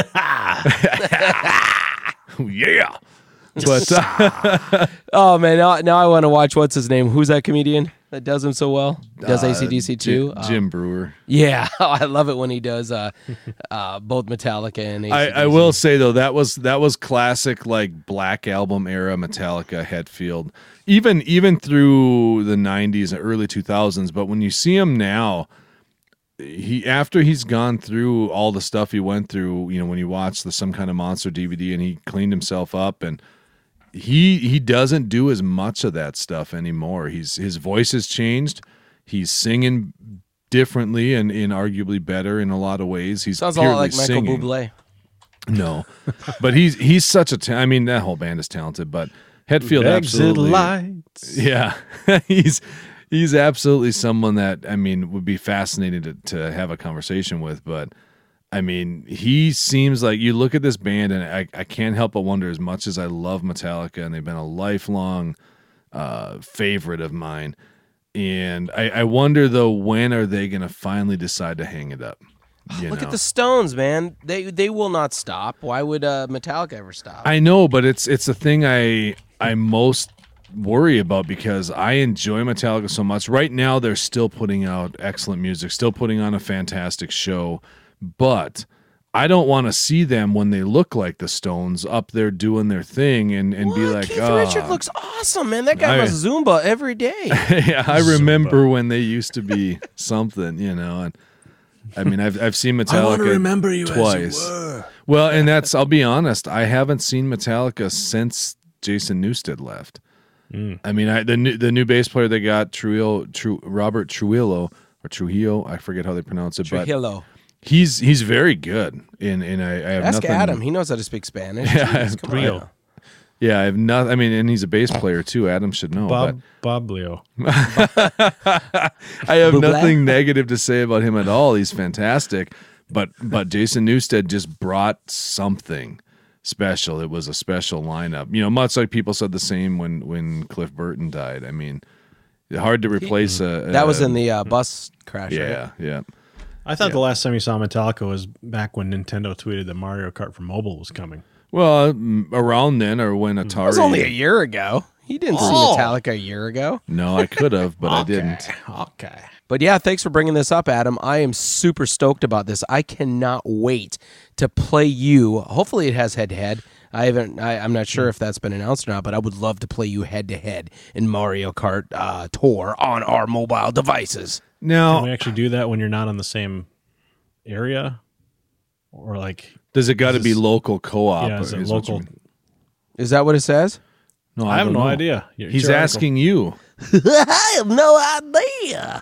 Yeah. But uh, Oh, man. Now, now I want to watch, what's his name? Who's that comedian that does him so well? Does A C D C too? Jim, Jim Brewer. Yeah. I love it when he does uh, uh, both Metallica and A C D C. I, I will say though that was that was classic like Black Album era Metallica Hetfield. Even even through the nineties and early two thousands. But when you see him now, he after he's gone through all the stuff he went through, you know, when you watch the Some Kind of Monster D V D and he cleaned himself up and he he doesn't do as much of that stuff anymore. He's his voice has changed. He's singing differently and, and arguably better in a lot of ways. He's Sounds a lot purely like Michael singing. Bublé. No, but he's he's such a. Ta- I mean, that whole band is talented, but Hetfield exit absolutely. lights. Yeah, he's he's absolutely someone that I mean would be fascinating to to have a conversation with. But I mean, he seems like you look at this band, and I I can't help but wonder. As much as I love Metallica, and they've been a lifelong uh, favorite of mine, and I, I wonder though, when are they going to finally decide to hang it up? You Look know? at the Stones, man. They they will not stop. Why would uh, Metallica ever stop? I know, but it's it's the thing I I most worry about because I enjoy Metallica so much. Right now, they're still putting out excellent music, still putting on a fantastic show, but I don't want to see them when they look like the Stones up there doing their thing and, and be What? like, Keith oh. Richards looks awesome, man. That guy I- must Zumba every day. Yeah, I remember when they used to be something, you know, and I mean, I've I've seen Metallica remember you twice. Well, and that's I'll be honest, I haven't seen Metallica since Jason Newsted left. Mm. I mean, I, the new the new bass player they got, Trujillo, Tru, Robert Trujillo or Trujillo, I forget how they pronounce it, but Trujillo. he's he's very good. And and I, I have Ask nothing. Adam. He knows how to speak Spanish. Yeah, Jeez, come on Trio. now. Yeah, I have not. I mean, and he's a bass player too. Adam should know. Bob Boblio. But I have Buble? nothing negative to say about him at all. He's fantastic. But but Jason Newsted just brought something special. It was a special lineup. You know, much like people said the same when when Cliff Burton died. I mean, hard to replace a, a That was in the uh, bus crash. yeah right? yeah. I thought the last time you saw Metallica was back when Nintendo tweeted that Mario Kart for mobile was coming. Well, mm, around then or when Atari. That was only a year ago. He didn't Oh. see Metallica a year ago. No, I could have, but I didn't. Okay. But yeah, thanks for bringing this up, Adam. I am super stoked about this. I cannot wait to play you. Hopefully, it has head to head. I haven't. I, I'm not sure if that's been announced or not, but I would love to play you head to head in Mario Kart uh, Tour on our mobile devices. Now, Can we actually do that when you're not on the same area? Or like, does it got to is be this- local co-op? yeah, is or it is what you local? mean? Is that what it says? No, I have don't no know. idea. It's He's your article. asking you. I have no idea.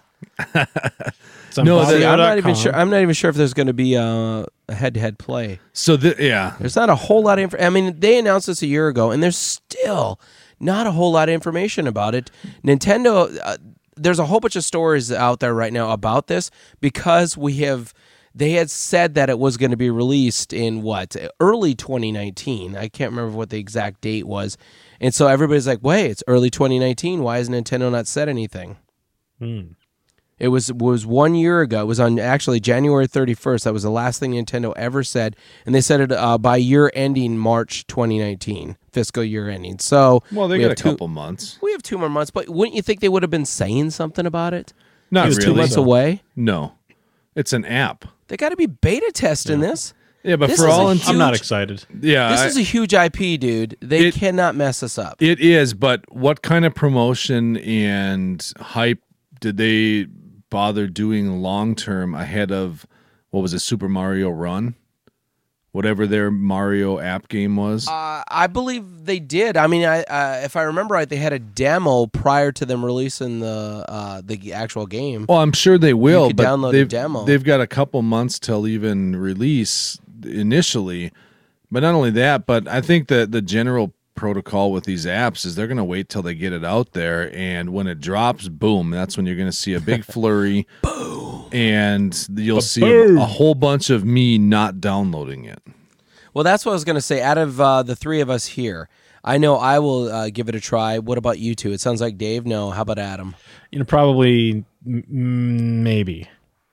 It's on No, Bobby the- I'm dot not even com. sure. I'm not even sure if there's going to be uh, a head-to-head play. So the, yeah, There's not a whole lot of information. I mean, they announced this a year ago, and there's still not a whole lot of information about it. Nintendo, uh, there's a whole bunch of stories out there right now about this because we have. They had said that it was going to be released in what early twenty nineteen. I can't remember what the exact date was, and so everybody's like, "Wait, it's early twenty nineteen. Why has Nintendo not said anything?" Hmm. It was was one year ago. It was on actually January thirty-first. That was the last thing Nintendo ever said, and they said it uh, by year ending March twenty nineteen, fiscal year ending. So well, they we got a have two, couple months. We have two more months, but wouldn't you think they would have been saying something about it? Not It was really. two months away. No, it's an app. They got to be beta testing this. Yeah, but This for is all a in, huge- I'm not excited. yeah, This I- is a huge I P, dude. They It- cannot mess us up. it is. But what kind of promotion and hype did they bother doing long term ahead of what was it, Super Mario Run, whatever their Mario app game was? Uh, I believe they did. I mean, I uh, if I remember right, they had a demo prior to them releasing the uh, the actual game. Well, I'm sure they will, could but download the they've, demo. they've got a couple months till even release initially. But not only that, but I think that the general protocol with these apps is they're going to wait till they get it out there, and when it drops, boom, that's when you're going to see a big flurry. Boom. And you'll see a, a whole bunch of me not downloading it. Well, that's what I was going to say. Out of uh, the three of us here, I know I will uh, give it a try. What about you two? It sounds like Dave. No. How about Adam? You know, probably, m- m- maybe.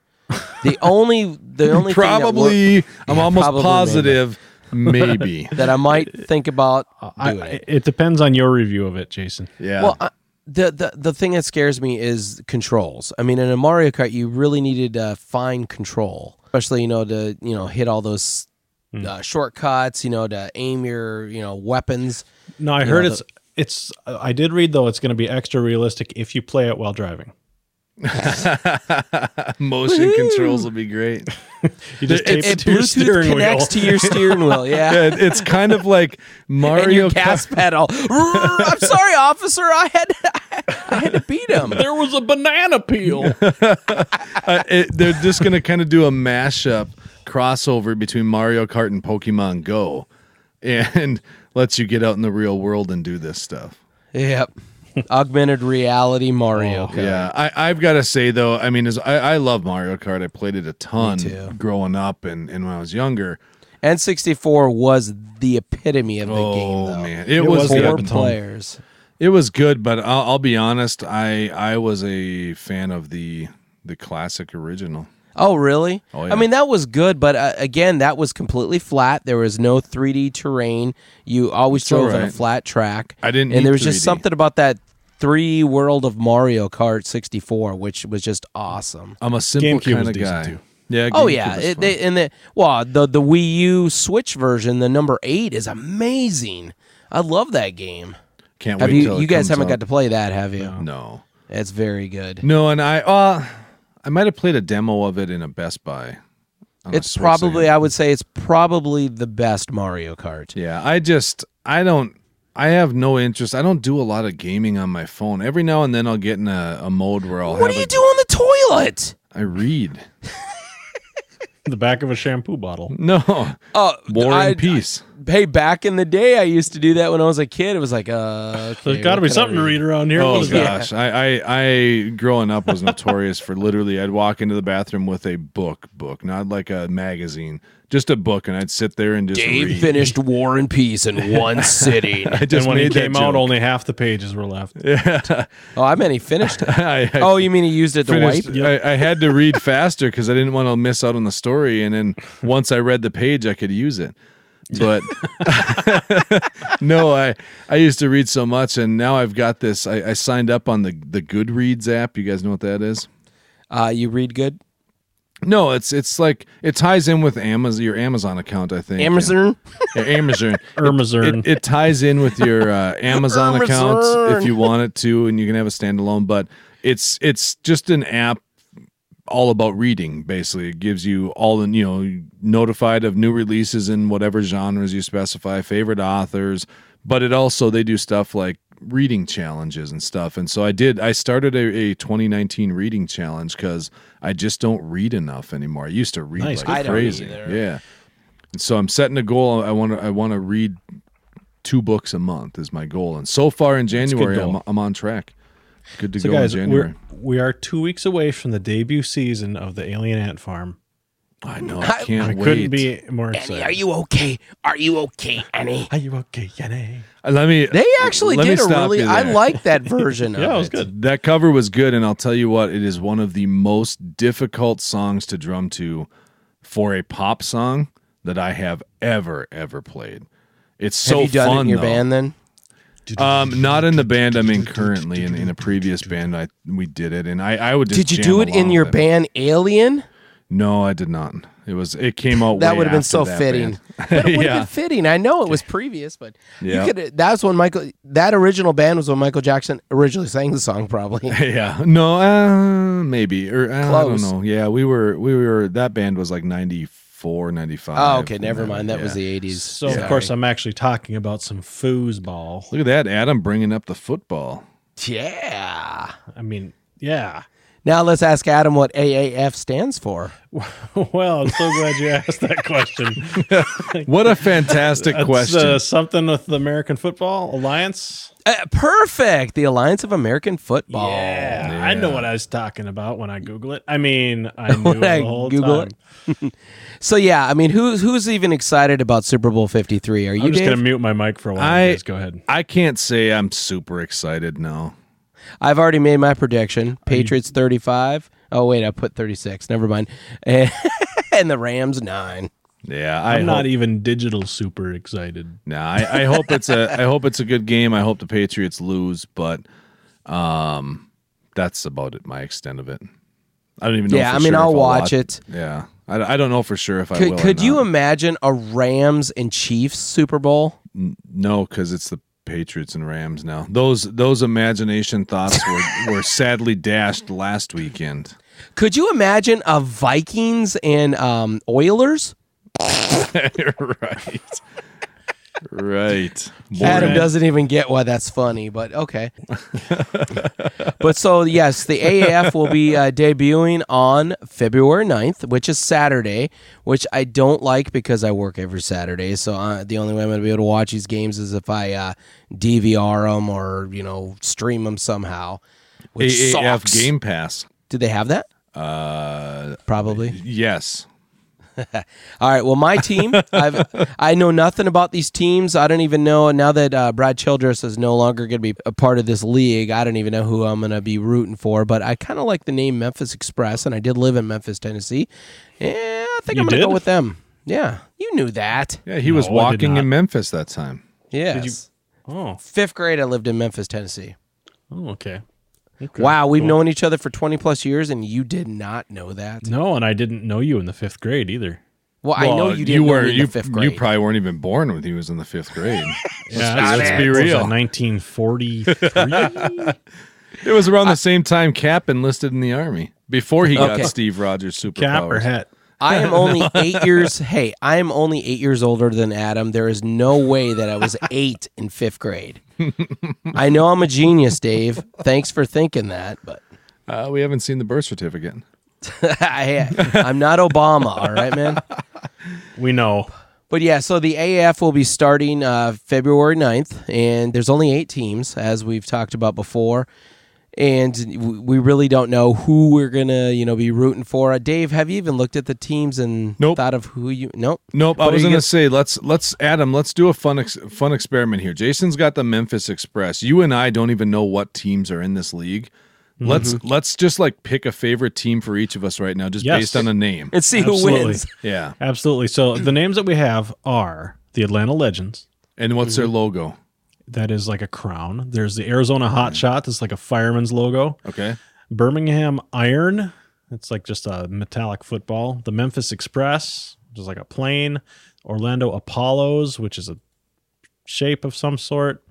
The only the only thing that Probably, I'm Yeah, almost probably, positive, maybe. wor- that I might think about I, doing I- it. it depends on your review of it, Jason. Yeah. Well, uh, the, the the thing that scares me is controls. I mean, in a Mario Kart, you really needed uh, fine control, especially you know to you know hit all those uh, shortcuts. You know to aim your you know weapons. No, I You heard know, it's it's. I did read though it's going to be extra realistic if you play it while driving. Motion controls will be great. You just It- tape It it to your Bluetooth steering connects wheel. to your steering wheel. Yeah. Yeah, it- it's kind of like And Mario your gas Kart. pedal. I'm sorry, officer. I had I had to beat him. There was a banana peel. Uh, it, they're just going to kind of do a mashup crossover between Mario Kart and Pokemon Go, and lets you get out in the real world and do this stuff. Yep. Augmented reality Mario Kart. Yeah, I, I've got to say though, I mean, as I, I love Mario Kart. I played it a ton Me too. growing up and, and when I was younger. N sixty-four was the epitome of the oh game, though. man, it, It was, was good. Four good. players. It was good, but I'll, I'll be honest. I I was a fan of the the classic original. Oh, really? Oh, yeah. I mean, that was good, but uh, again, that was completely flat. There was no three D terrain. You always It's drove on a alright. flat track. I didn't And need there was just three D. something about that three world of Mario Kart sixty-four, which was just awesome. I'm a simple GameCube kind was of decent, guy. too. Yeah. Oh GameCube yeah, was it, fun. they, and the well, the the Wii U Switch version, the number eight, is amazing. I love that game. Can't Have wait you? till it You guys comes haven't out. got to play that, have you? No. It's very good. No, and I uh I might have played a demo of it in a Best Buy. on a It's Switch probably, thing. I would say, it's probably the best Mario Kart. Yeah, I just I don't I have no interest. I don't do a lot of gaming on my phone. Every now and then I'll get in a, a mode where I'll What have do you a, do on the toilet? I read. The back of a shampoo bottle. No. Oh, War I- and Peace. Hey, back in the day, I used to do that when I was a kid. It was like, uh, okay, There's got to what be can I something to read around here. Oh What is that? gosh, I, I I growing up was notorious for literally I'd walk into the bathroom with a book, book, not like a magazine, just a book, and I'd sit there and just Dave read. finished War and Peace in one sitting. I just And when he made that came out, joke. only half the pages were left. Oh, I meant he finished it. I, I Oh, you mean he used it to finished- wipe? I, I had to read faster because I didn't want to miss out on the story, and then once I read the page, I could use it. But no, I I used to read so much, and now I've got this. I, I signed up on the the Goodreads app. You guys know what that is? Uh, you read good? No, it's it's like it ties in with Amazon, your Amazon account, I think. Amazon? Yeah, Amazon. Amazon. It, it ties in with your uh, Amazon account Amazon. if you want it to, and you can have a standalone. But it's it's just an app all about reading. Basically, it gives you all the you know notified of new releases in whatever genres you specify, favorite authors. But it also they do stuff like reading challenges and stuff. And so I did. I started a, a twenty nineteen reading challenge because I just don't read enough anymore. I used to read Nice. like I don't crazy. either. Yeah. And so I'm setting a goal. I want to. I want to read two books a month is my goal. And so far in a good January, I'm, goal. I'm on track. Good to So, go guys, in January. we're, we are two weeks away from the debut season of the Alien Ant Farm. I know. I I- can't I wait. couldn't be more excited. Annie, are you okay? Are you okay, Annie? Are you okay, Yanni? Uh, Let me. They actually let me did a stop really. you I there. like that version of Yeah, it. it was good. That cover was good, and I'll tell you what, it is one of the most difficult songs to drum to for a pop song that I have ever ever played. It's so Have you done fun it in your though. band then? Um, not in the band I'm in currently. In, in a previous band, I we did it, and I I would. Just Did you jam do it in along your with band Alien? No, I did not. It was. It came out. That way would have been after so that fitting. band. But it would have Yeah. been fitting. I know it was previous, but Yeah. you could. That was when Michael. That original band was when Michael Jackson originally sang the song, probably. Yeah. No. Uh, maybe. Or uh, I Close. don't know. Yeah. We were. We were. That band was like ninety-four, ninety-five. Oh, okay. and Never then- mind. That was yeah. the eighties. So, of course, I'm actually talking about some foosball. Look at that, Adam bringing up the football. Yeah. I mean, yeah. Now let's ask Adam what A A F stands for. Well, I'm so glad you asked that question. What a fantastic That's, question. uh, something with the American Football Alliance. Uh, perfect. The Alliance of American Football. Yeah, I know what I was talking about when I Google it. I mean, I knew When it I the whole Google time. So yeah, I mean, who's who's even excited about Super Bowl fifty-three? Are you, I'm just Dave? gonna mute my mic for a while. I- Guys, go ahead. I can't say I'm super excited now. I've already made my prediction. Patriots thirty-five. Oh wait, I put thirty-six. Never mind. And, and the Rams nine. Yeah, I I'm hope, not even digital super excited. Nah, I, I hope it's a. I hope it's a good game. I hope the Patriots lose, but um, that's about it. My extent of it. I don't even know. Yeah, for I mean, sure I'll if watch it. Yeah, I, I don't know for sure if I Could will. or could you not. imagine a Rams and Chiefs Super Bowl? No, because it's the Patriots and Rams now. Those those imagination thoughts were, were sadly dashed last weekend. Could you imagine a Vikings and um, Oilers? Right. Right. Adam Boring. doesn't even get why that's funny, but okay. But so, yes, the A A F will be uh, debuting on February ninth, which is Saturday, which I don't like because I work every Saturday. So uh, the only way I'm going to be able to watch these games is if I uh, D V R them or, you know, stream them somehow. Which A A F sucks. Game Pass. Do they have that? Uh, Probably. yes. All right. Well, my team, I've I know nothing about these teams. I don't even know now that uh, Brad Childress is no longer going to be a part of this league. I don't even know who I'm going to be rooting for. But I kind of like the name Memphis Express, and I did live in Memphis, Tennessee. Yeah, I think You I'm going to did? go with them. Yeah, you knew that. Yeah, he was No, I did walking not. in Memphis that time. Yes. Oh, Fifth grade, I lived in Memphis, Tennessee. oh okay. Okay, Wow, we've cool. known each other for twenty plus years, and you did not know that. No, and I didn't know you in the fifth grade either. Well, I know Well, you didn't know were me in you, the fifth grade. You probably weren't even born when he was in the fifth grade. Yeah, not let's it. be What was real. that, nineteen forty-three. It was around the same time Cap enlisted in the army. Before he got Okay. Steve Rogers' Cap or superpowers. hat? I am only eight years. Hey, I am only eight years older than Adam. There is no way that I was eight in fifth grade. I know I'm a genius, Dave. Thanks for thinking that, but Uh, we haven't seen the birth certificate. I, I'm not Obama. All right, man. We know. But yeah, so the A A F will be starting uh, February ninth, and there's only eight teams, as we've talked about before. And w- we really don't know who we're gonna, you know, be rooting for. Uh, Dave, have you even looked at the teams and Nope. thought of who you? Nope. Nope. I What are was you gonna gonna- say let's let's Adam. Let's do a fun ex- fun experiment here. Jason's got the Memphis Express. You and I don't even know what teams are in this league. Let's let's just like pick a favorite team for each of us right now, just Yes. based on a name. And see who Absolutely. wins. Yeah. Absolutely. So the names that we have are the Atlanta Legends. And what's their logo? That is like a crown. There's the Arizona Hot Shot. That's like a fireman's logo. Okay. Birmingham Iron. It's like just a metallic football. The Memphis Express, which is like a plane. Orlando Apollos, which is a shape of some sort.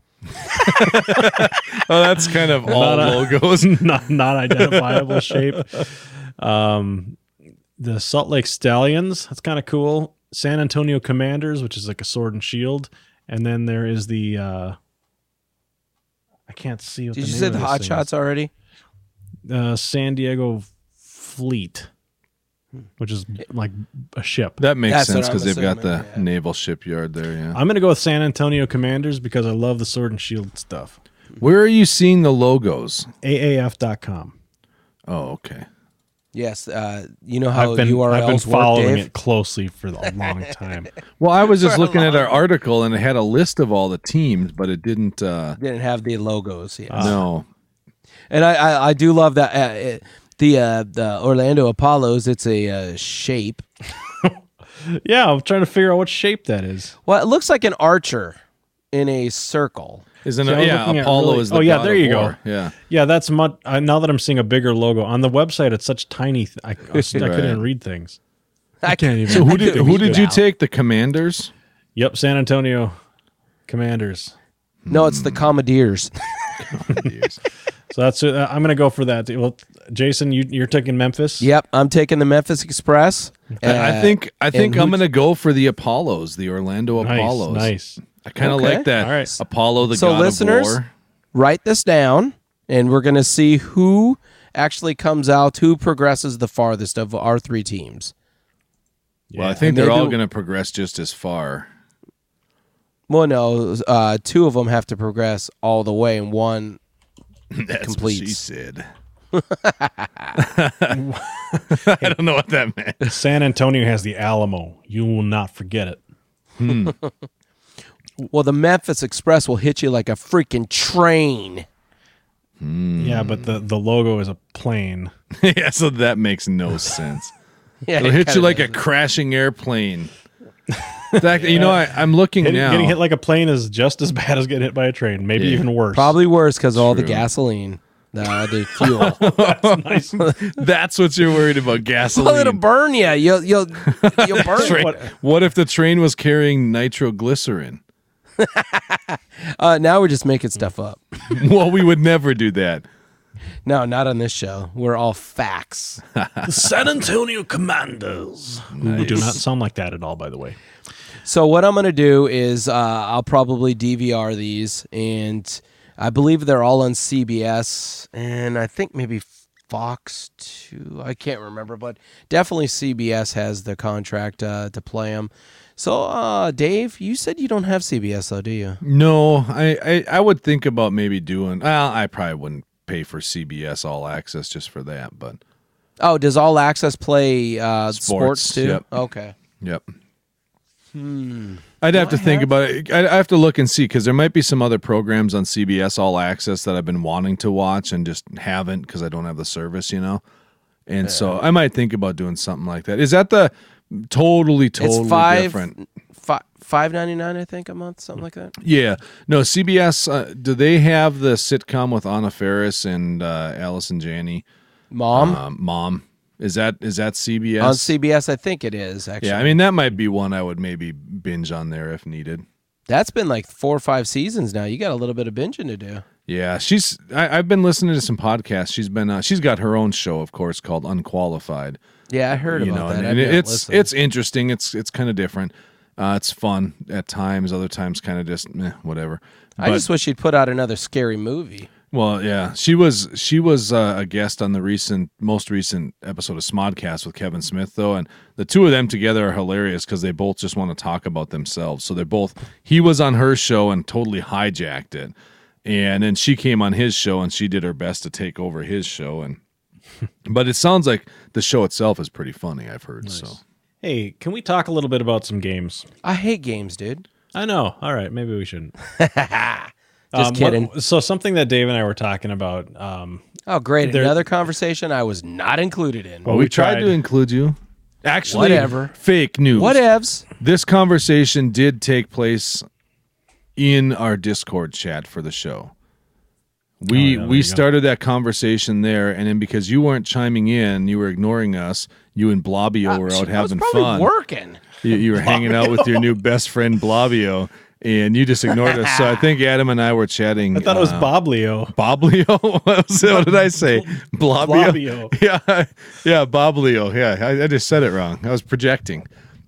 Oh, that's kind of all Not a- logos. not not identifiable shape. Um, the Salt Lake Stallions. That's kind of cool. San Antonio Commanders, which is like a sword and shield. And then there is the. Uh, I can't see. What Did the you name say of the this Hot thing Shots is. already? Uh, San Diego Fleet, which is like a ship. That makes That's what sense I'm because they've got the assuming, yeah. naval shipyard there. Yeah. I'm gonna go with San Antonio Commanders because I love the sword and shield stuff. Where are you seeing the logos? A A F dot com. Oh, okay. Yes. Uh, you know how I've been U R I've been Ls work, following Dave? it closely for a long time. Well, I was just For a looking at long our article and it had a list of all the teams, but it didn't. Uh, Didn't have the logos. Yes. no. And I, I, I do love that. Uh, it, the uh, the Orlando Apollos, it's a uh, shape. Yeah, I'm trying to figure out what shape that is. Well, it looks like an archer in a circle. Isn't See, I it? was Yeah, looking at Apollo really- is the oh, yeah, god there of you go. war. Yeah. Yeah, that's much. Uh, now that I'm seeing a bigger logo on the website, it's such tiny. Th- I, I, I couldn't Right. even read things. I can't even. So who did who did you take? The Commanders? Yep, San Antonio Commanders. No, it's the Commodores. So that's. Uh, I'm going to go for that. Well, Jason, you, you're taking Memphis. Yep, I'm taking the Memphis Express. I I Uh, think I think and I'm who's- going to go for the Apollos, the Orlando Nice, Apollos. nice. I kind of Okay. like that. All right. Apollo, the So god listeners, of war. write this down, and we're going to see who actually comes out, who progresses the farthest of our three teams. Well, I Yeah. think And they're maybe all we'll- going to progress just as far. Well, no, uh, two of them have to progress all the way, and one That's completes. what she said. I don't know what that meant. San Antonio has the Alamo. You will not forget it. Well, the Memphis Express will hit you like a freaking train. Yeah, but the, the logo is a plane. Yeah, so that makes no sense. Yeah, It'll it hit you kinda like a does. crashing airplane. In fact, you know, I, I'm looking Hitting, now. getting hit like a plane is just as bad as getting hit by a train, maybe Yeah. even worse. Probably worse because all the True. gasoline, the, the fuel. Nice. That's what you're worried about, gasoline. Well, it'll burn you. You'll you'll you'll burn. Train- What- What if the train was carrying nitroglycerin? Uh, now we're just making stuff up. Well, we would never do that. No, not on this show. We're all facts. The San Antonio Commanders, who do not sound like that at all, by the way. So what I'm going to do is uh, I'll probably D V R these, and I believe they're all on C B S, and I think maybe Fox too. I can't remember, but definitely C B S has the contract uh, to play them. So, uh, Dave, you said you don't have C B S, though, do you? No, I, I, I would think about maybe doing. Well, I probably wouldn't pay for C B S All Access just for that, but Oh, does All Access play uh, sports, Sports, too? yep. Okay. yep. Hmm. I'd have Do to I think have- about it. I I have to look and see because there might be some other programs on C B S All Access that I've been wanting to watch and just haven't because I don't have the service, you know. And so I might think about doing something like that. Is that the totally totally it's five, different? fi- five ninety nine, I think, a month, something like that. Yeah, no. C B S. Uh, do they have the sitcom with Anna Faris and uh, Allison Janney? Mom Um, Mom. Is that is that C B S? on C B S, I think it is actually. Yeah, I mean that might be one I would maybe binge on there if needed. That's been like four or five seasons now. You got a little bit of binging to do. Yeah, she's. I, I've been listening to some podcasts. She's been. Uh, she's got her own show, of course, called Unqualified. Yeah, I heard you about know, that. and, I've and never it's listened. it's interesting. It's it's kind of different. Uh, it's fun at times. Other times, kind of just meh, whatever. I But- just wish she'd put out another scary movie. Well, yeah, she was she was uh, a guest on the recent, most recent episode of Smodcast with Kevin Smith, though, and the two of them together are hilarious because they both just want to talk about themselves. So they're both. He was on her show and totally hijacked it, and then she came on his show and she did her best to take over his show. And but it sounds like the show itself is pretty funny. I've heard so. Hey, can we talk a little bit about some games? I hate games, dude. I know. All right, maybe we shouldn't. Just Um, kidding. what- so something that Dave and I were talking about. Um, Oh, great. There- Another conversation I was not included in. Well, we, we tried, tried. to include you. Actually, Whatever. Fake news. Whatevs. This conversation did take place in our Discord chat for the show. We Oh, yeah, there we you go. started that conversation there, and then because you weren't chiming in, you were ignoring us. You and Blobio were out I was having probably fun. working. You, you were hanging out with your new best friend Blobio, and you just ignored us. So I think Adam and I were chatting. I thought it was uh, Bob Leo. Boblio. what, was it? What did I say? Blobio. Blobio. Yeah, yeah, Boblio. Yeah, I, I just said it wrong. I was projecting.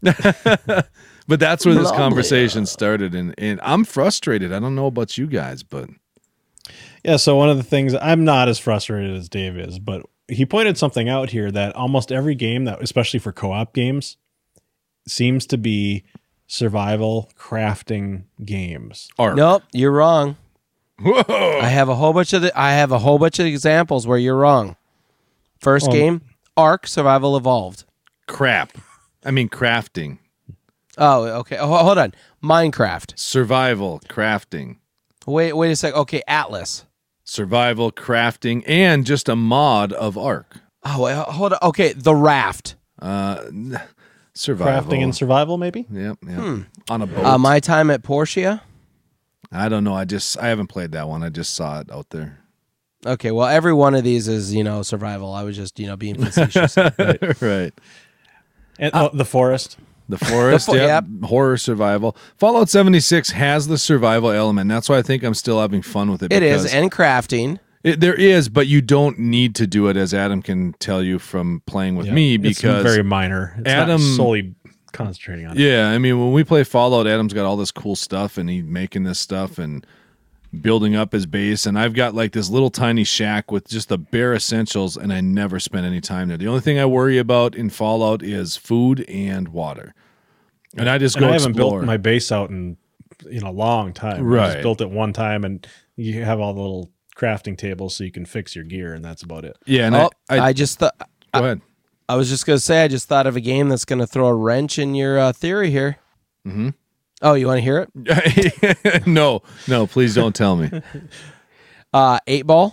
But that's where this Blobio. conversation started, and and I'm frustrated. I don't know about you guys, but Yeah, so one of the things, I'm not as frustrated as Dave is, but he pointed something out here that almost every game, that especially for co-op games, seems to be survival crafting games. Ark. Nope, you're wrong. Whoa. I have a whole bunch of the, I have a whole bunch of examples where you're wrong. First Um, game, Ark Survival Evolved. Crap. I mean, crafting, Oh, okay. Oh, hold on. Minecraft. survival, crafting, Wait, wait a sec. Okay, Atlas. survival, crafting, and just a mod of Ark. Oh, wait, hold on. Okay, The Raft. Uh, survival. Crafting and survival, maybe? Yep, yep. On a boat. Uh, My Time at Portia. I don't know. I just I haven't played that one. I just saw it out there. Okay, well, every one of these is, you know, survival. I was just, you know, being facetious. right. And oh, the forest. The forest, The fo- yep. Horror survival. Fallout seventy-six has the survival element. That's why I think I'm still having fun with it. It is, because and crafting. it, there is, but you don't need to do it, as Adam can tell you from playing with Yeah, me, it's because very minor. It's Adam- not solely concentrating on it. yeah, I mean, when we play Fallout, Adam's got all this cool stuff, and he's making this stuff and building up his base, and I've got like this little tiny shack with just the bare essentials, and I never spend any time there. The only thing I worry about in Fallout is food and water, and I just And go I haven't explore. built my base out in in a long time. I Right. just built it one time, and you have all the little crafting tables so you can fix your gear, and that's about it. yeah, and Oh, I, I, I just thought. go ahead. I was just gonna say, I just thought of a game that's gonna throw a wrench in your uh, theory here. Mhm. Oh, you want to hear it? no, no, please don't tell me. Uh, eight ball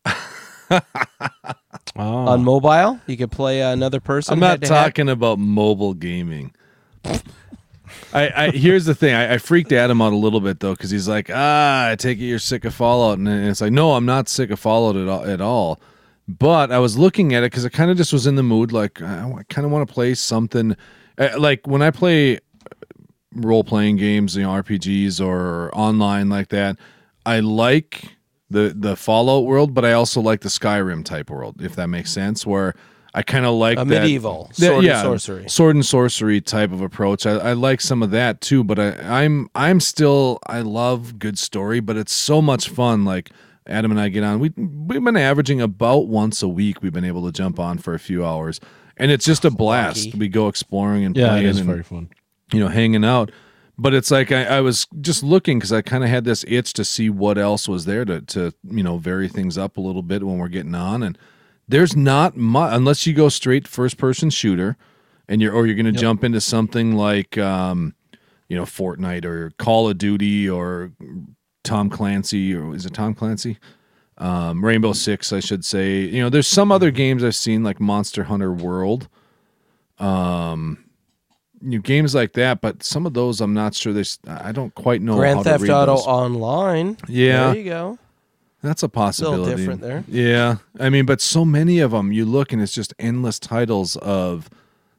Oh. on mobile. You could play uh, another person. I'm not head to head. talking about mobile gaming. I, I here's the thing. I, I freaked Adam out a little bit though, because he's like, ah, I take it you're sick of Fallout, and it's like, no, I'm not sick of Fallout at all. At all. But I was looking at it because I kind of just was in the mood, like I kind of want to play something. Uh, like when I play role playing games, you know, R P Gs or online like that, I like the the Fallout world, but I also like the Skyrim type world, if that makes sense. Where I kind of like A that, medieval that- sword yeah, and sorcery. sword and sorcery type of approach. I, I like some of that too, but I, I'm I'm still I love good story, but it's so much fun. Like Adam and I get on, we we've been averaging about once a week. We've been able to jump on for a few hours, and it's just a blast. Lucky. We go exploring and Yeah, playing it is and very fun. you know hanging out. But it's like I, I was just looking because I kind of had this itch to see what else was there to to you know vary things up a little bit when we're getting on, and there's not much unless you go straight first person shooter, and you're or you're going to jump into something like um, you know Fortnite or Call of Duty or Tom Clancy, or is it Tom Clancy? Um, Rainbow Six, I should say. You know, there's some other games I've seen like Monster Hunter World. Um, you know, games like that, but some of those I'm not sure. There's I don't quite know. how Grand to Theft read Auto those. Online. Yeah. There you go. That's a possibility. different there. Yeah. I mean, but so many of them, you look and it's just endless titles of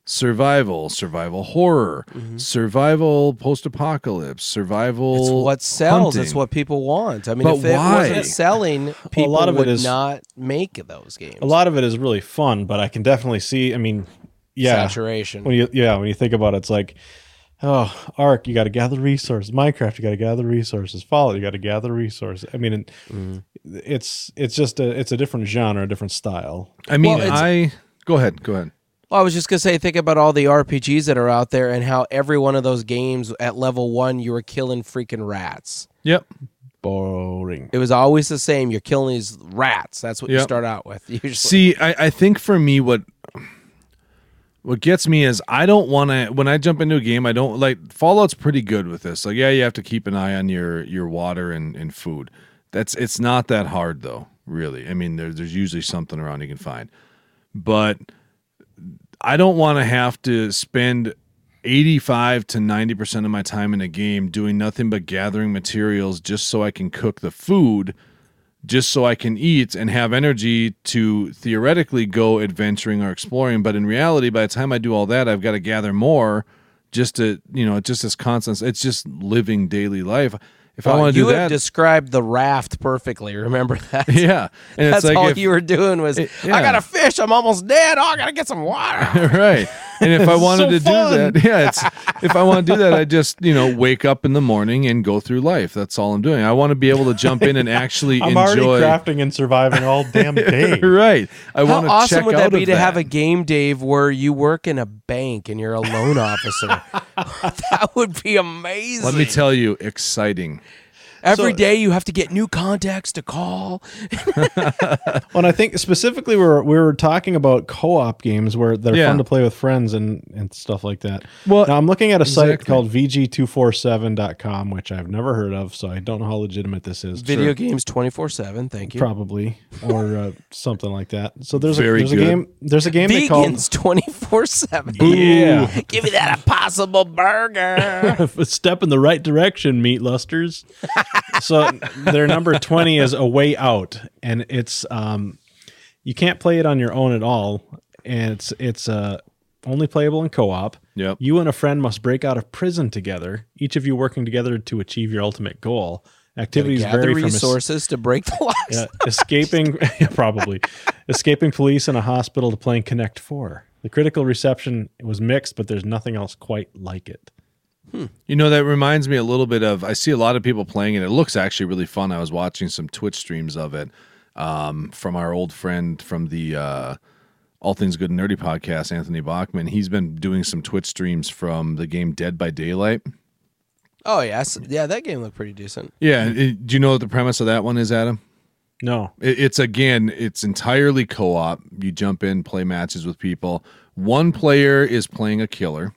survival, survival horror, Mm-hmm. survival post-apocalypse, survival. It's what sells. It's hunting. what people want. I mean, But if it why? wasn't selling, people lot of it would is- not make those games. A lot of it is really fun, but I can definitely see. I mean, yeah, Saturation. when you yeah when you think about it, it's like, oh, Ark, you got to gather resources. Minecraft, you got to gather resources. Fallout, you got to gather resources. I mean, it, it's it's just a it's a different genre, a different style. I mean, Well, it's- I go ahead, go ahead. Well, I was just gonna say, think about all the R P Gs that are out there, and how every one of those games at level one, you were killing freaking rats. Yep. Boring. It was always the same. You're killing these rats. That's what you Yep. start out with. Usually. See, I, I think for me, what what gets me is I don't want to. When I jump into a game, I don't like Fallout's pretty good with this. Like, yeah, you have to keep an eye on your your water and, and food. That's it's not that hard though, really. I mean, there's there's usually something around you can find, but I don't want to have to spend eighty-five to ninety percent of my time in a game doing nothing but gathering materials just so I can cook the food, just so I can eat and have energy to theoretically go adventuring or exploring. But in reality, by the time I do all that, I've got to gather more just to, you know, just as constant. It's just living daily life. If I Well, want to you do have that, described the raft perfectly. Remember that? yeah. And That's it's like all if, you were doing was, It- I yeah. got a fish. I'm almost dead. Oh, I gotta get some water. right. And if I wanted so to fun. do that, yeah, it's if I want to do that, I just, you know, wake up in the morning and go through life. That's all I'm doing. I want to be able to jump in and actually I'm already enjoy. crafting and surviving all damn day. right. I How want to awesome check would out that be of to have a that. game, Dave, where you work in a bank and you're a loan officer? That would be amazing. Let me tell you, exciting. Every So- day you have to get new contacts to call. When I think specifically, we were we were talking about co-op games where they're Yeah. fun to play with friends and and stuff like that. Well, now I'm looking at a site exactly. called V G two forty-seven dot com, which I've never heard of, so I don't know how legitimate this is. Video Sure. games twenty-four seven. Thank you. Probably or uh, something like that. So there's a Very there's a good. game there's a game they call Vegans twenty-four seven. Yeah. Give me that impossible burger. a step in the right direction, meat lusters. So their number twenty is A Way Out, and it's um, you can't play it on your own at all, and it's it's uh, only playable in co-op. Yep. You and a friend must break out of prison together, each of you working together to achieve your ultimate goal. Activities Gather vary from es- resources to break the locks. yeah, escaping yeah, probably escaping police in a hospital to playing Connect Four. The critical reception was mixed, but there's nothing else quite like it. You know, that reminds me a little bit of, I see a lot of people playing it. It looks actually really fun. I was watching some Twitch streams of it um, from our old friend from the uh, All Things Good and Nerdy podcast, Anthony Bachman. He's been doing some Twitch streams from the game Dead by Daylight. Oh yes, yeah, that game looked pretty decent. Yeah. it- do you know what the premise of that one is, Adam? No, It, it's, again, it's entirely co-op. You jump in, play matches with people. One player is playing a killer,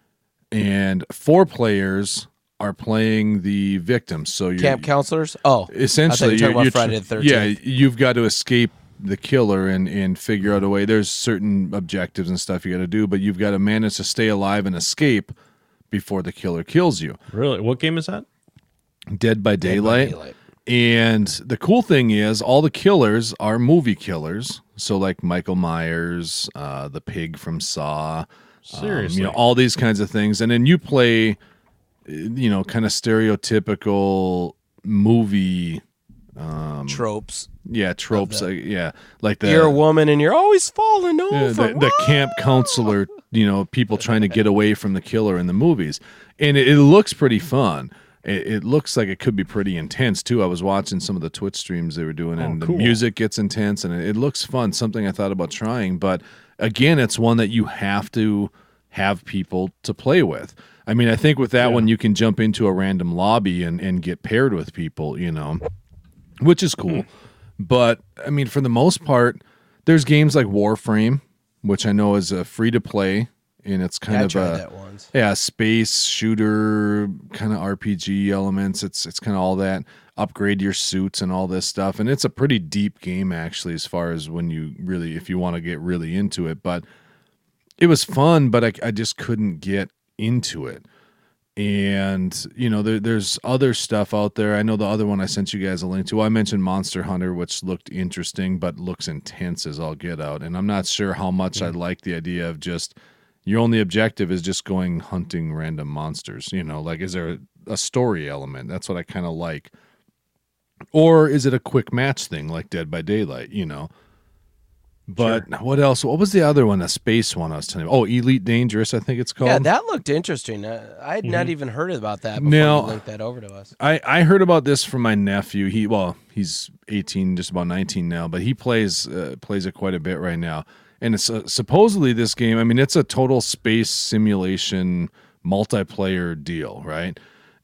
and four players are playing the victims. So you're Camp counselors. Oh, essentially I thought you were talking about tr- Friday the thirteenth. yeah, you've got to escape the killer and and figure out a way. There's certain objectives and stuff you got to do, but you've got to manage to stay alive and escape before the killer kills you. really, what game is that? Dead by Daylight. Daylight. And the cool thing is, all the killers are movie killers. So, like Michael Myers, uh, the pig from Saw, um, Seriously, you know, all these kinds of things. And then you play, uh, you know, kind of stereotypical movie, Tropes. yeah, tropes. Like, yeah, like the You're a woman and you're always falling yeah, over. the, the camp counselor, you know, people trying to get away from the killer in the movies. And it, it looks pretty fun. It, it looks like it could be pretty intense, too. I was watching some of the Twitch streams they were doing, and cool. the music gets intense, and it, it looks fun, something I thought about trying. But, again, it's one that you have to have people to play with. I mean, I think with that one, you can jump into a random lobby and, and get paired with people, you know, which is cool. But, I mean, for the most part, there's games like Warframe, which I know is a free to play, and it's kind I of tried a that once. yeah space shooter kind of R P G elements. It's it's kind of all that. Upgrade your suits and all this stuff, and it's a pretty deep game actually, as far as when you really, if you want to get really into it. But it was fun, but I, I just couldn't get into it. And, you know, there, there's other stuff out there. I know the other one I sent you guys a link to. I mentioned Monster Hunter, which looked interesting, but looks intense as all get out. And I'm not sure how much I like the idea of just your only objective is just going hunting random monsters. You know, like, is there a, a story element? That's what I kind of like. Or is it a quick match thing like Dead by Daylight, you know? But sure. What else? What was the other one? A space one I was telling you. Oh, Elite Dangerous, I think it's called. Yeah, that looked interesting. Uh, I had mm-hmm. not even heard about that before now, you linked that over to us. I, I heard about this from my nephew. He well, he's eighteen, just about nineteen now, but he plays uh, plays it quite a bit right now. And it's uh, supposedly this game, I mean, it's a total space simulation multiplayer deal, right?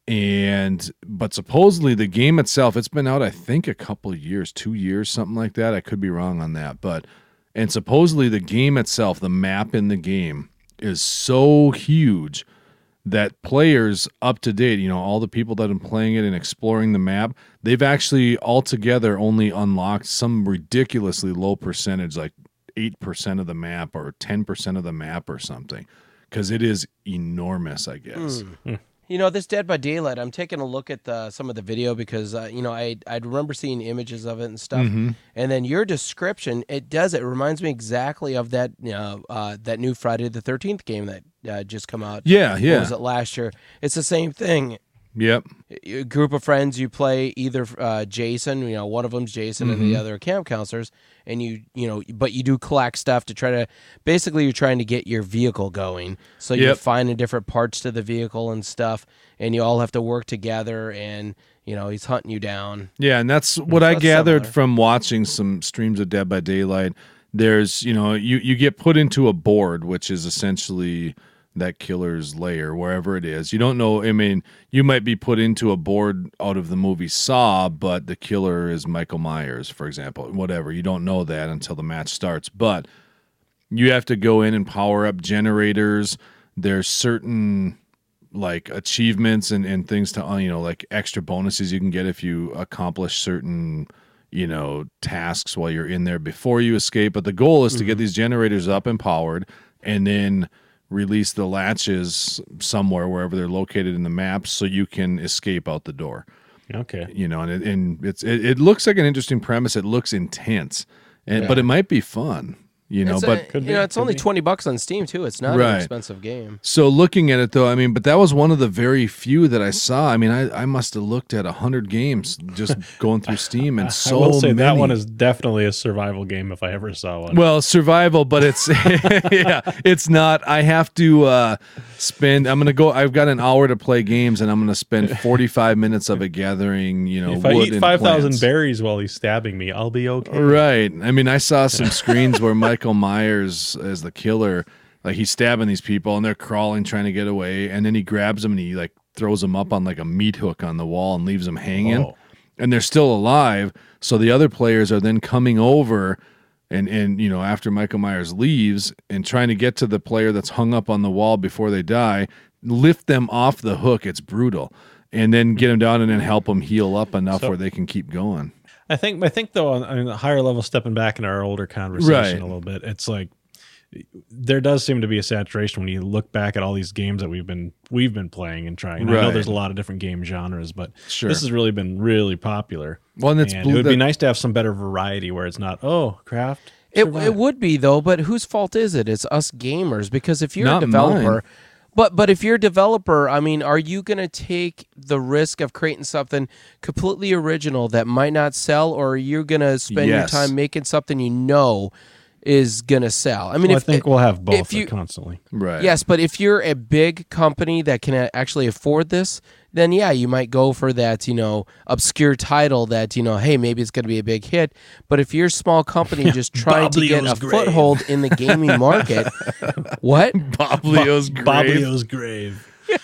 And but supposedly the game itself, it's been out I think a couple of years, two years, something like that. I could be wrong on that, but and supposedly the game itself, the map in the game is so huge that players up to date, you know, all the people that have been playing it and exploring the map, they've actually altogether only unlocked some ridiculously low percentage, like eight percent of the map or ten percent of the map or something, because it is enormous, I guess. Mm. You know, this Dead by Daylight, I'm taking a look at the, some of the video because, uh, you know, I I remember seeing images of it and stuff. Mm-hmm. And then your description, it does, it reminds me exactly of that you know, uh, that new Friday the thirteenth game that uh, just come out. Yeah, yeah. What was it last year? It's the same thing. Yep. A group of friends, you play either uh, Jason, you know, one of them's Jason mm-hmm. and the other are camp counselors, and you, you know, but you do collect stuff to try to, basically you're trying to get your vehicle going. So yep. you're finding different parts to the vehicle and stuff, and you all have to work together, and, you know, he's hunting you down. Yeah, and that's what so I that's gathered similar. from watching some streams of Dead by Daylight. There's, you know, you, you get put into a board, which is essentially that killer's lair, wherever it is. You don't know, I mean, you might be put into a board out of the movie Saw, but the killer is Michael Myers, for example, whatever. You don't know that until the match starts, but you have to go in and power up generators. There's certain like achievements and, and things to, you know, like extra bonuses you can get if you accomplish certain, you know, tasks while you're in there before you escape. But the goal is mm-hmm. to get these generators up and powered, and then release the latches somewhere, wherever they're located in the map, so you can escape out the door. Okay. You know, and it, and it's it, it looks like an interesting premise. It looks intense, and yeah. but it might be fun. You know, it's but a, could you be, know, it's could only be. twenty bucks on Steam too. It's not Right. an expensive game. So looking at it though, I mean, but that was one of the very few that I saw. I mean, I, I must have looked at a hundred games just going through Steam, and so I will say many. that one is definitely a survival game if I ever saw one. Well, survival, but it's yeah, it's not. I have to uh, spend. I'm gonna go. I've got an hour to play games, and I'm gonna spend forty-five minutes of it gathering. You know, if wood I eat and five thousand plants. berries while he's stabbing me, I'll be okay. Right. I mean, I saw some screens where Michael Myers as the killer, like he's stabbing these people and they're crawling trying to get away, and then he grabs them and he like throws them up on like a meat hook on the wall and leaves them hanging. Oh. And they're still alive, so the other players are then coming over and and you know, after Michael Myers leaves and trying to get to the player that's hung up on the wall before they die, lift them off the hook. It's brutal. And then get them down and then help them heal up enough So- where they can keep going. I think I think though on, on a higher level, stepping back in our older conversation Right. a little bit, it's like there does seem to be a saturation when you look back at all these games that we've been we've been playing and trying. I know Right. there's a lot of different game genres, but Sure. this has really been really popular. Well, and it's and blue- it would that- be nice to have some better variety where it's not oh craft. It, survive. it would be though, but whose fault is it? It's us gamers, because if you're Not a developer, mine. but but if you're a developer, I mean, are you going to take the risk of creating something completely original that might not sell, or are you going to spend Yes. your time making something you know is going to sell? I mean, Well, if I think we'll have both if you- constantly. Right. Yes, but if you're a big company that can a- actually afford this, then yeah, you might go for that, you know, obscure title that, you know, hey, maybe it's going to be a big hit. But if you're a small company just trying to get Bob a Leo's grave. foothold in the gaming market, what? Bob Leo's grave. Bob Leo's grave.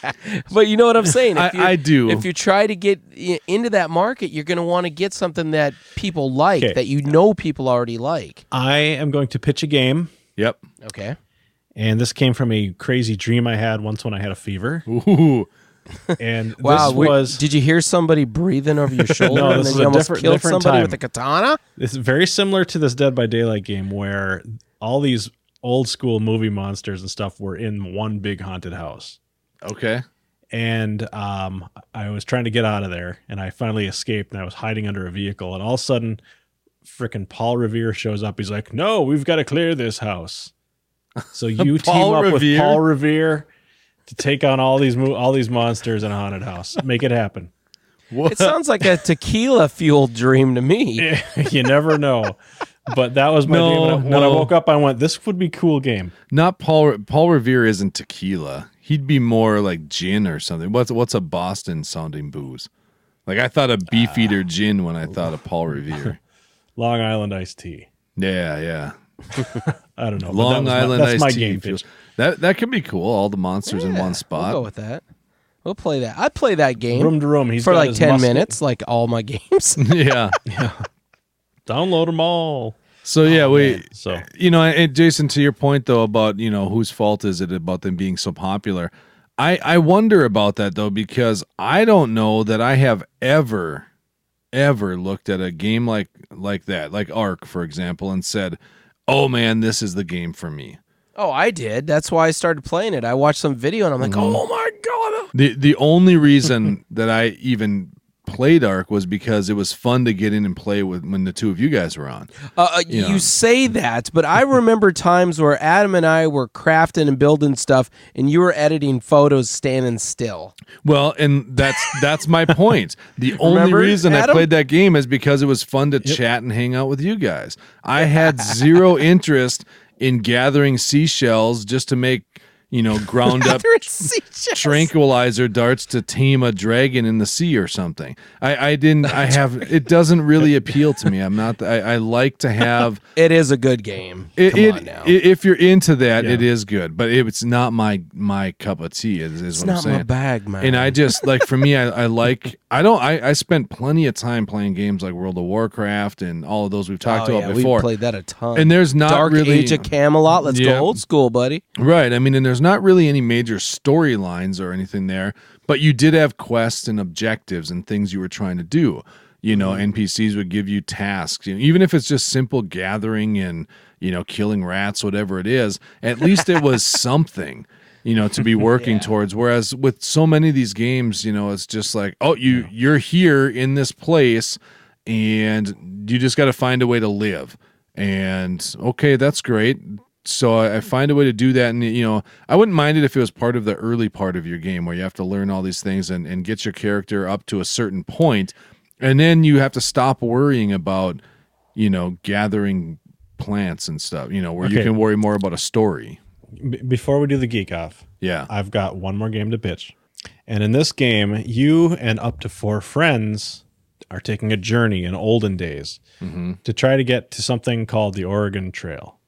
But you know what I'm saying? I- If you- I do. If you try to get i- into that market, you're going to want to get something that people like, Okay. that you know people already like. I am going to pitch a game, Yep. Okay. and this came from a crazy dream I had once when I had a fever. Ooh. And Wow. this we- was did you hear somebody breathing over your shoulder No, and this then is you a almost different- killed different somebody time. with a katana? It's very similar to this Dead by Daylight game where all these old school movie monsters and stuff were in one big haunted house. Okay. And um, I was trying to get out of there, and I finally escaped, and I was hiding under a vehicle, and all of a sudden, frickin' Paul Revere shows up. He's like, "No, we've got to clear this house." So you team Paul up with Revere? Paul Revere to take on all these mo- all these monsters in a haunted house. Make it happen. It sounds like a tequila fueled dream to me. You never know. But that was my No, dream. When I, when I no. woke up, I went, "This would be a cool game." Not Paul. Paul Revere isn't tequila. He'd be more like gin or something. What's what's a Boston sounding booze? Like I thought of Beefeater gin when I thought of Paul Revere. Long Island iced tea. Yeah, yeah. I don't know. but that Long was my- Island that's iced my tea. game feels- pitch. That that could be cool. All the monsters in Yeah, one spot. We'll go with that. We'll play that. I'd play that game Room to room. He's for got like his ten musket. minutes, like all my games. yeah. Download them all. So yeah, we. So You know, and Jason, to your point though about you know whose fault is it about them being so popular? I I wonder about that though because I don't know that I have ever ever looked at a game like like that, like Ark for example, and said, "Oh man, this is the game for me." Oh, I did. That's why I started playing it. I watched some video and I'm like, Mm-hmm. oh my god. The the only reason that I even played Ark was because it was fun to get in and play with when the two of you guys were on. Uh, uh, You you know. say that, but I remember times where Adam and I were crafting and building stuff, and you were editing photos standing still. Well, and that's that's my point. The only Remember, reason I Adam? played that game is because it was fun to chat and hang out with you guys. I had zero interest in gathering seashells just to make, you know, ground up tranquilizer darts to tame a dragon in the sea or something. I, I didn't. I have. It doesn't really appeal to me. I'm not. I, I like to have. It is a good game. It, Come it, on now. i- if you're into that, Yeah. it is good. But it's not my my cup of tea. Is, is it's what I'm not saying. my bag, man. And I just like for me, I, I like I don't I, I spent plenty of time playing games like World of Warcraft and all of those we've talked oh, about yeah, before. we played that a ton. And there's not Dark really Age of Camelot. Let's Yeah. go old school, buddy. right. I mean, and there's not really any major storylines or anything there, but you did have quests and objectives and things you were trying to do. You know, Mm-hmm. N P Cs would give you tasks, you know, even if it's just simple gathering and you know killing rats, whatever it is. At least it was something. You know, to be working Yeah. towards. Whereas with so many of these games, you know, it's just like, oh, you you're here in this place, and you just got to find a way to live. And okay, that's great. So I I find a way to do that, and you know, I wouldn't mind it if it was part of the early part of your game where you have to learn all these things and, and get your character up to a certain point, and then you have to stop worrying about, you know, gathering plants and stuff. You know, where you Okay. can worry more about a story. B- before we do the geek off, Yeah. I've got one more game to pitch. And in this game, you and up to four friends are taking a journey in olden days to try to get to something called the Oregon Trail.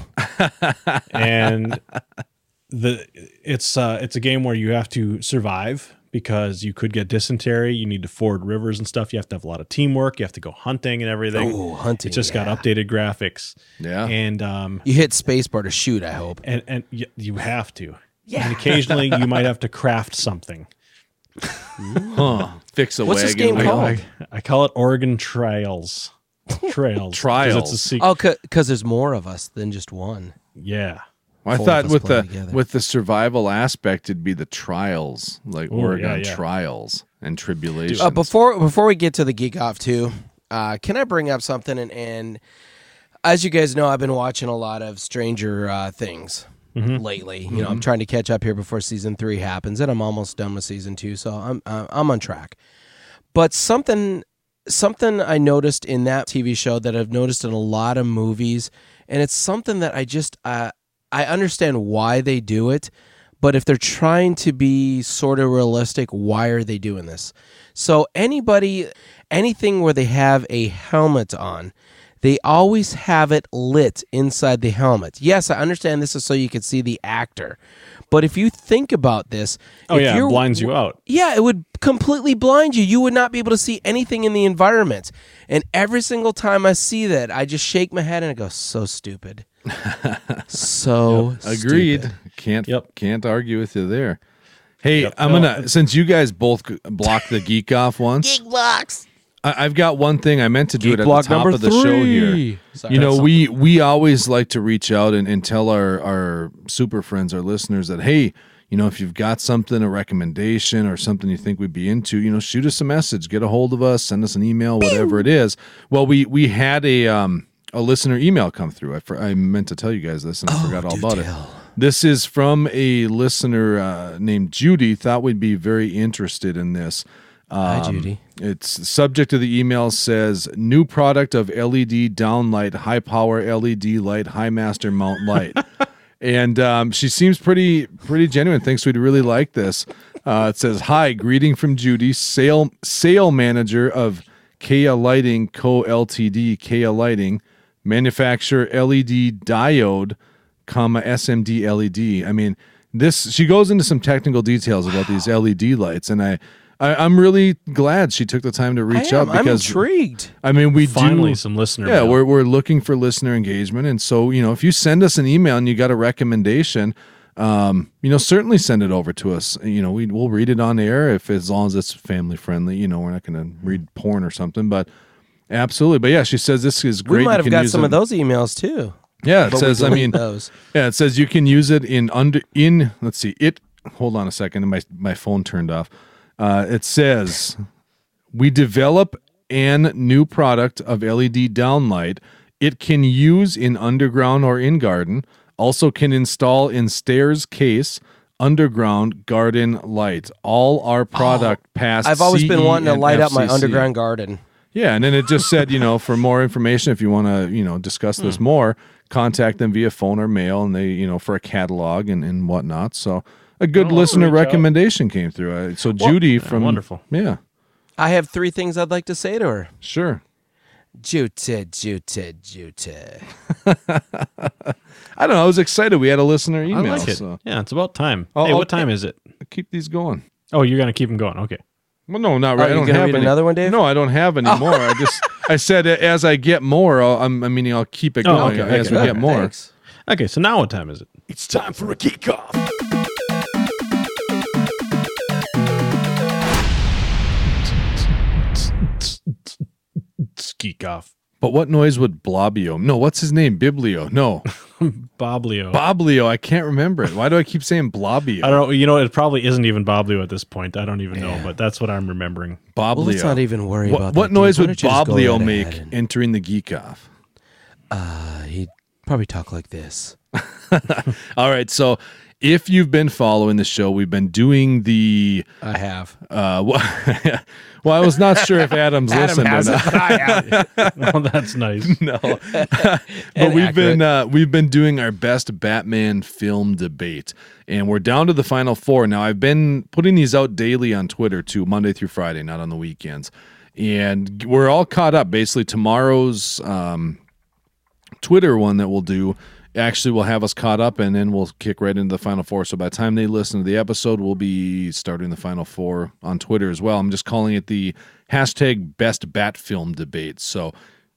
And the it's uh, it's a game where you have to survive because you could get dysentery. You need to ford rivers and stuff. You have to have a lot of teamwork. You have to go hunting and everything. Oh, hunting. It's just yeah. got updated graphics. Yeah. And um, You hit spacebar to shoot, I hope. and and y- you have to. Yeah. And occasionally you might have to craft something. Huh. Fix a What's this wagon game wheel. called? I, I call it Oregon Trails. Trails. 'Cause Trials. It's a secret. Oh, because there's more of us than just one. Yeah. I Four thought of us with play the together. with the survival aspect, it'd be the trials, like Ooh, Oregon yeah, yeah. trials and tribulations. Uh, before before we get to the geek off too, uh, can I bring up something? And, and as you guys know, I've been watching a lot of Stranger uh, Things lately. You know, I'm trying to catch up here before season three happens, and I'm almost done with season two, so I'm uh, I'm on track. But something something I noticed in that T V show that I've noticed in a lot of movies, and it's something that I just uh, I understand why they do it. But if they're trying to be sort of realistic, why are they doing this? So anybody, anything where they have a helmet on, they always have it lit inside the helmet. Yes, I understand this is so you can see the actor. But if you think about this, Oh, if yeah. It you're- blinds you out. yeah, it would completely blind you. You would not be able to see anything in the environment. And every single time I see that, I just shake my head and I go, so stupid. So Agreed. stupid. Can't Yep. can't argue with you there. Hey, Yep. I'm No, gonna since you guys both g- blocked the geek off once. Geek blocks. I, I've got one thing I meant to do Geek it at block the top number of the show here. three. Sorry. You know, we we always like to reach out and, and tell our, our super friends, our listeners that, hey, you know, if you've got something, a recommendation or something you think we'd be into, you know, shoot us a message, get a hold of us, send us an email, whatever it is. Well, we we had a um a listener email come through. I, for, I meant to tell you guys this, and I Oh, forgot all do about tell. it. This is from a listener uh, named Judy. Thought we'd be very interested in this. Hi, Um, Judy. It's the subject of the email says new product of L E D downlight, high power L E D light, high master mount light. And um, she seems pretty pretty genuine. Thinks we'd really like this. Uh, it says, "Hi, greeting from Judy, sale sale manager of Kea Lighting Co. Ltd. Kea Lighting, manufacturer L E D diode, comma S M D L E D." I mean, this. She goes into some technical details about these L E D lights, and I, I I'm really glad she took the time to reach I out am. I'm because intrigued. I mean, we Finally, do some listener yeah, mail. we're we're looking for listener engagement, and so you know, if you send us an email and you got a recommendation, um, you know, certainly send it over to us. You know, we we'll read it on air if as long as it's family friendly. You know, we're not going to read porn or something, but absolutely. But yeah, she says this is great. We You might have can got use some it- of those emails too. Yeah, it But we says. I delete mean, those. yeah, it says you can use it in under in. Let's see it. Hold on a second. My my phone turned off. Uh, it says we develop an new product of L E D downlight. It can use in underground or in garden. Also can install in stairs case, underground, garden light. All our product pass. I've always C E been wanting to and light up my F C C. underground garden. Yeah, and then it just said, you know, for more information, if you want to, you know, discuss this Hmm. more, contact them via phone or mail, and they, you know, for a catalog and, and whatnot. So a good I'll listener reach out. recommendation came through. Uh, So Judy from wonderful. yeah, I have three things I'd like to say to her. sure. Juta, juta, juta. I don't know. I was excited. We had a listener I email. like it. So Yeah, it's about time. I'll- hey, I'll- what time is it? keep these going. Oh, you're gonna keep them going. Okay. Well, no, not Oh, right. I you don't gonna have read any. another one, Dave? No, I don't have any more. I just I said uh, as I get more, I'll, I'm, I mean, I'll keep it Oh, going okay, as okay. we get more. Thanks. Okay. So now what time is it? It's time for a geek off. Geek off. But what noise would Blobio? No, what's his name? Biblio. No, Boblio. Boblio. I can't remember it. Why do I keep saying Blobio? I don't know. You know, it probably isn't even Boblio at this point. I don't even know, but that's what I'm remembering. Boblio. Well, let's not even worry what, about what that. noise Dave. Why would don't you just go Boblio right make ahead and- entering the geek off? Uh, he'd probably talk like this. All right, so if you've been following the show, we've been doing the. I have. Uh, well, well, I was not sure if Adam's Adam listened has or it, not. but I have. Well, that's nice. No, but And we've accurate. been uh, we've been doing our best Batman film debate, and we're down to the final four now. I've been putting these out daily on Twitter too, Monday through Friday, not on the weekends, and we're all caught up. Basically, tomorrow's um, Twitter one that we'll do actually will have us caught up, and then we'll kick right into the final four. So by the time they listen to the episode, we'll be starting the final four on Twitter as well. I'm just calling it the hashtag best bat film debate. So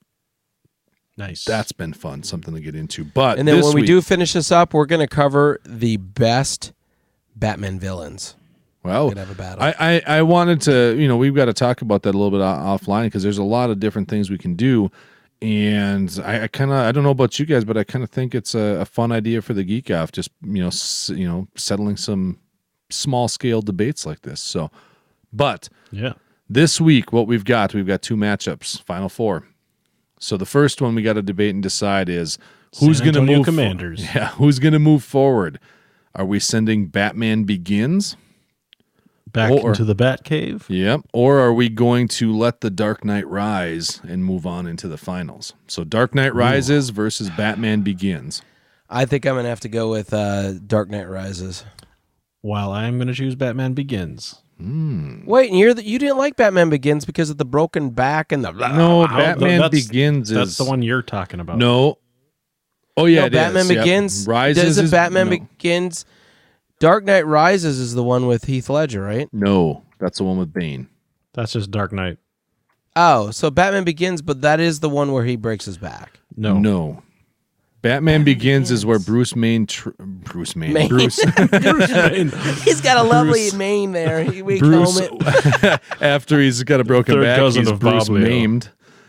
Nice. that's been fun, something to get into. But And then this when we week- do finish this up, we're going to cover the best Batman villains. well, We're gonna have a battle. I, I I wanted to, you know, we've got to talk about that a little bit o- offline because there's a lot of different things we can do. And I, I kind of, I don't know about you guys, but I kind of think it's a, a fun idea for the Geek Off, just, you know, s- you know, settling some small scale debates like this. So, but yeah. this week, what we've got, we've got two matchups, final four. So the first one we got to debate and decide is who's San going to Antonio move. Commanders. Yeah, who's going to move forward? Are we sending Batman Begins? Back Or- into the Batcave. Yep. Or are we going to let the Dark Knight rise and move on into the finals? So Dark Knight Rises versus Batman Begins. I think I'm going to have to go with uh, Dark Knight Rises. While I'm going to choose Batman Begins. Wait, and you're the, you didn't like Batman Begins because of the broken back and the No, Oh, Batman that's- Begins is That's the one you're talking about. No. Oh yeah, No, it Batman is. Yep. Begins. Rises Doesn't is Batman no. Begins? Dark Knight Rises is the one with Heath Ledger, right? No, that's the one with Bane. That's just Dark Knight. Oh, so Batman Begins, but that is the one where he breaks his back. No. No. Batman Begins is where Bruce Wayne tr- Bruce Wayne Maine. Bruce He's got a lovely Bruce- mane there. He, we Bruce comb it. after he's got a broken Third back, cousin he's of Bruce Boblio. maimed.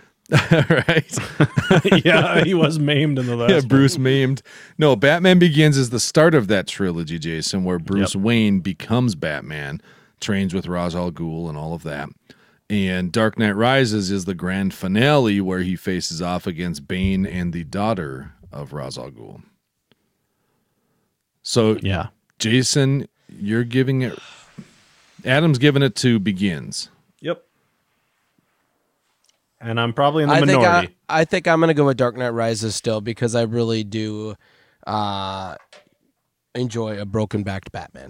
Right? Yeah, he was maimed in the last Yeah, one. Bruce maimed. No, Batman Begins is the start of that trilogy, Jason, where Bruce Yep. Wayne becomes Batman, trains with Ra's al Ghul and all of that. And Dark Knight Rises is the grand finale where he faces off against Bane and the daughter of Ra's al Ghul. So, Yeah. Jason, you're giving it. Adam's giving it to Begins. Yep. And I'm probably in the I think minority. I, I think I'm gonna go with Dark Knight Rises still because I really do uh, enjoy a broken backed Batman.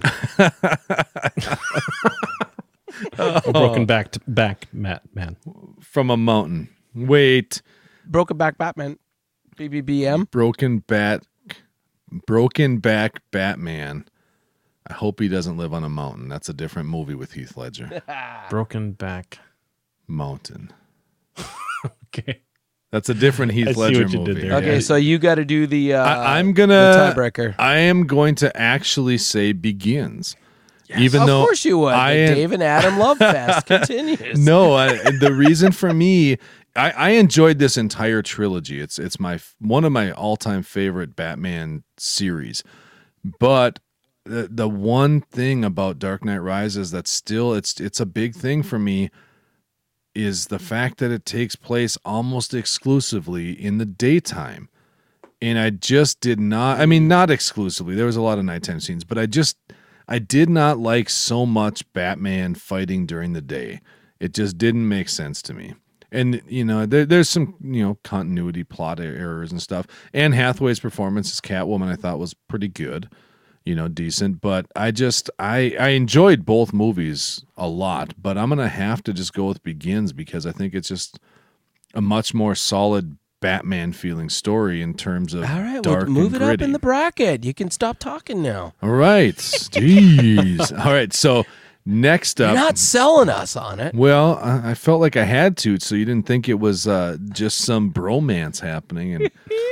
A broken back back Matt man. From a mountain. Wait. broken back Batman. B B B M. Broken bat. Broken back Batman. I hope he doesn't live on a mountain. That's a different movie with Heath Ledger. Broken back. Mountain. Okay. That's a different Heath I see Ledger what you movie. did there. Okay, Yeah. so you got to do the. Uh, I, I'm gonna the tiebreaker. I am going to actually say Begins. Even Of though course you would. I the am- Dave and Adam Love Fest continues. No, I, the reason for me, I, I enjoyed this entire trilogy. It's it's my one of my all time favorite Batman series. But the the one thing about Dark Knight Rises that's still it's it's a big thing for me is the fact that it takes place almost exclusively in the daytime. And I just did not, I mean, not exclusively. There was a lot of nighttime scenes, but I just, I did not like so much Batman fighting during the day. It just didn't make sense to me. And, you know, there, there's some, you know, continuity plot errors and stuff. Anne Hathaway's performance as Catwoman I thought was pretty good, you know, decent. But I just, I, I enjoyed both movies a lot. But I'm going to have to just go with Begins because I think it's just a much more solid Batman feeling story in terms of All right, dark well, move and it gritty. up in the bracket. You can stop talking now. All right. Jeez. All right. So next You're up. not selling us on it. Well, I I felt like I had to, so you didn't think it was uh, just some bromance happening. And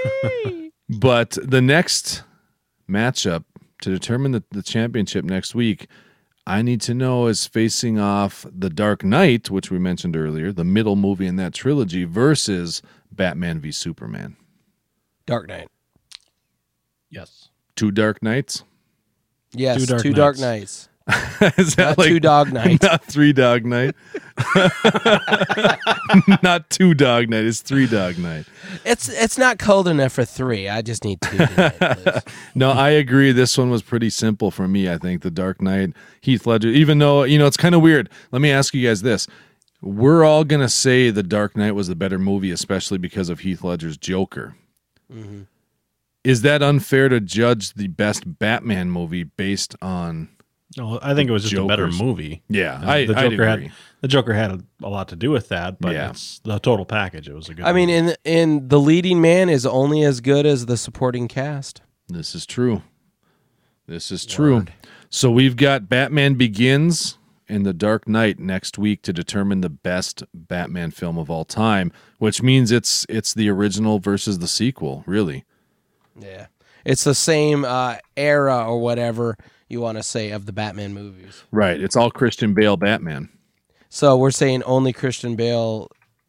but the next matchup to determine the, the championship next week, I need to know is facing off The Dark Knight, which we mentioned earlier, the middle movie in that trilogy, versus Batman v Superman. Dark Knight. Yes. Two Dark Knights. Yes, Two two Dark Dark, Knights. Knights. Is that Not like two Dog Nights. Not three Dog Night. Not two Dog Night. It's three Dog Night. It's it's not cold enough for three. I just need two tonight, please. No, I agree. This one was pretty simple for me. I think The Dark Knight, Heath Ledger. Even though you know it's kind of weird. Let me ask you guys this: we're all gonna say The Dark Knight was the better movie, especially because of Heath Ledger's Joker. Mm-hmm. Is that unfair to judge the best Batman movie based on? No, I think it was just a better Jokers. movie. Yeah, Uh, I, the I'd Joker agree. had the Joker had a, a lot to do with that, but Yeah. it's the total package. It was a good. I mean, movie. in in the leading man is only as good as the supporting cast. This is true. This is true. So we've got Batman Begins and The Dark Knight next week to determine the best Batman film of all time, which means it's it's the original versus the sequel, really. Yeah, it's the same uh, era or whatever you want to say of the Batman movies. Right. It's all Christian Bale Batman. So we're saying only Christian Bale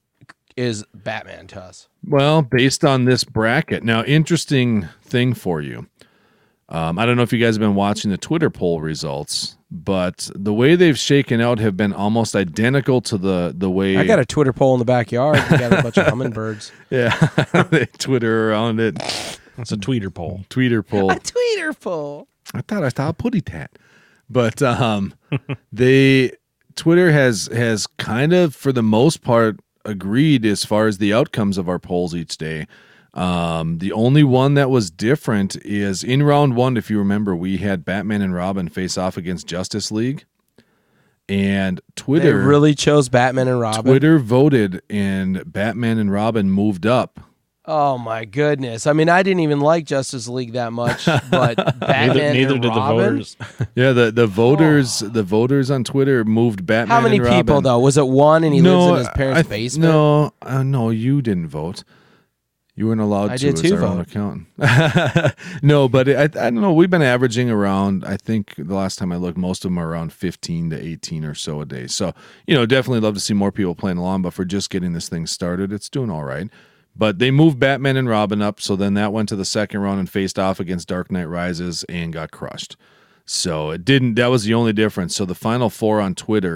is Batman to us. Well, based on this bracket. Now, interesting thing for you. Um, I don't know if you guys have been watching the Twitter poll results, but the way they've shaken out have been almost identical to the the way I got a Twitter poll in the backyard. We got a bunch of hummingbirds. yeah they Twitter around it. it's a tweeter poll. Twitter poll. A Twitter poll. I thought I saw a putty tat, but um, they Twitter has has kind of for the most part agreed as far as the outcomes of our polls each day. Um, the only one that was different is in round one. If you remember, we had Batman and Robin face off against Justice League, and They Twitter really chose Batman and Robin. Twitter voted, and Batman and Robin moved up. Oh my goodness! I mean, I didn't even like Justice League that much, but Batman Neither, neither and did the Robin? voters. Yeah, the the voters the voters on Twitter moved Batman. How many and people Robin. though? Was it one, and he lives in his parents' I th- basement? No, uh, no, you didn't vote. You weren't allowed I to did as too our own vote. account. No, but I, I don't know. We've been averaging around. I think the last time I looked, most of them are around fifteen to eighteen or so a day. So you know, definitely love to see more people playing along. But for just getting this thing started, it's doing all right. But they moved Batman and Robin up, so then that went to the second round and faced off against Dark Knight Rises and got crushed. So it didn't. That was the only difference. So the final four on Twitter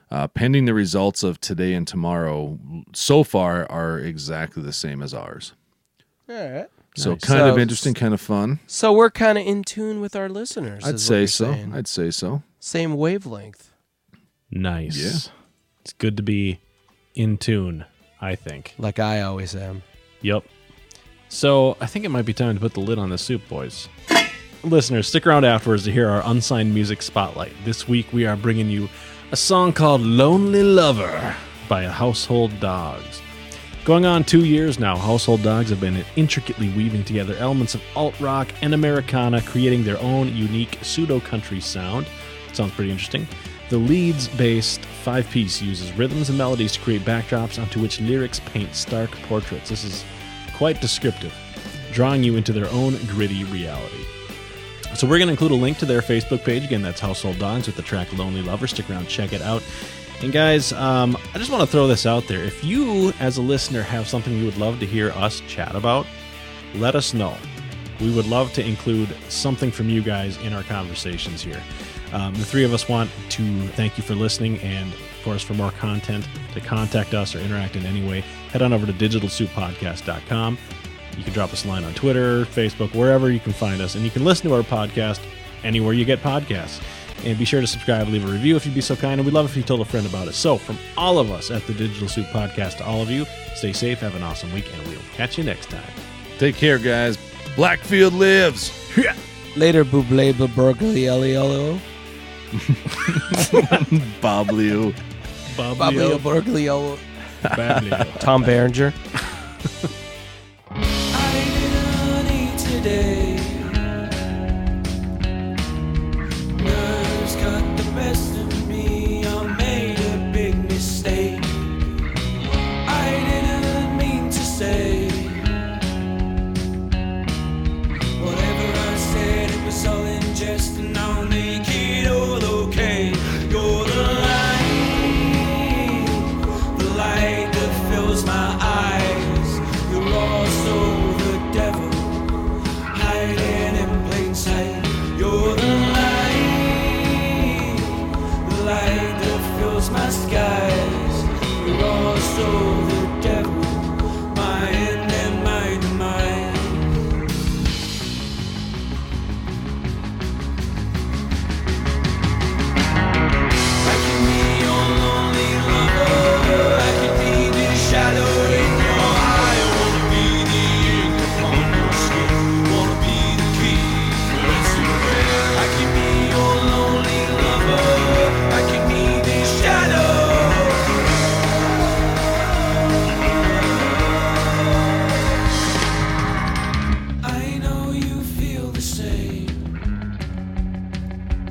uh, pending the results of today and tomorrow, so far are exactly the same as ours. All right. So Nice. kind of So- interesting, kind of fun. So we're kind of in tune with our listeners. I'd is what say you're so. saying. I'd say so. Same wavelength. Nice. Yeah. It's good to be in tune, I think. Like I always am. Yep. So I think it might be time to put the lid on the soup, boys. Listeners, stick around afterwards to hear our unsigned music spotlight. This week we are bringing you a song called Lonely Lover by Household Dogs. Going on two years now, Household Dogs have been intricately weaving together elements of alt-rock and Americana, creating their own unique pseudo-country sound. Sounds pretty interesting. The Leeds-based five-piece uses rhythms and melodies to create backdrops onto which lyrics paint stark portraits. This is quite descriptive, drawing you into their own gritty reality. So we're going to include a link to their Facebook page. Again, that's Household Dogs with the track Lonely Lover. Stick around, check it out. And guys, um, I just want to throw this out there. If you, as a listener, have something you would love to hear us chat about, let us know. We would love to include something from you guys in our conversations here. Um, the three of us want to thank you for listening, and of course, for more content, to contact us or interact in any way, head on over to digital soup podcast dot com. You can drop us a line on Twitter, Facebook, wherever you can find us, and you can listen to our podcast anywhere you get podcasts. And be sure to subscribe, leave a review if you'd be so kind, and we'd love if you told a friend about it. So, from all of us at the Digital Soup Podcast to all of you, stay safe, have an awesome week, and we'll catch you next time. Take care, guys. Blackfield lives. Later, Buble, Burgley, Eliello. Bob Liu. Bablio, Burgley, Bablio. Tom Berenger. I didn't eat today. Nerves got the best of me. I made a big mistake. I didn't mean to say whatever I said. It was all in jest, and I'll make it all okay. You're the light, the light that fills my eyes. You're also the devil, hiding in plain sight. You're the light, the light that fills my skies. You're also the devil, my end and my demise. I can be your lonely lover. I can be the shadow in your eye. I wanna be the ink upon your skin. Wanna be the key. Let's do it. I can be your lonely lover. I can be the shadow. I know you feel the same.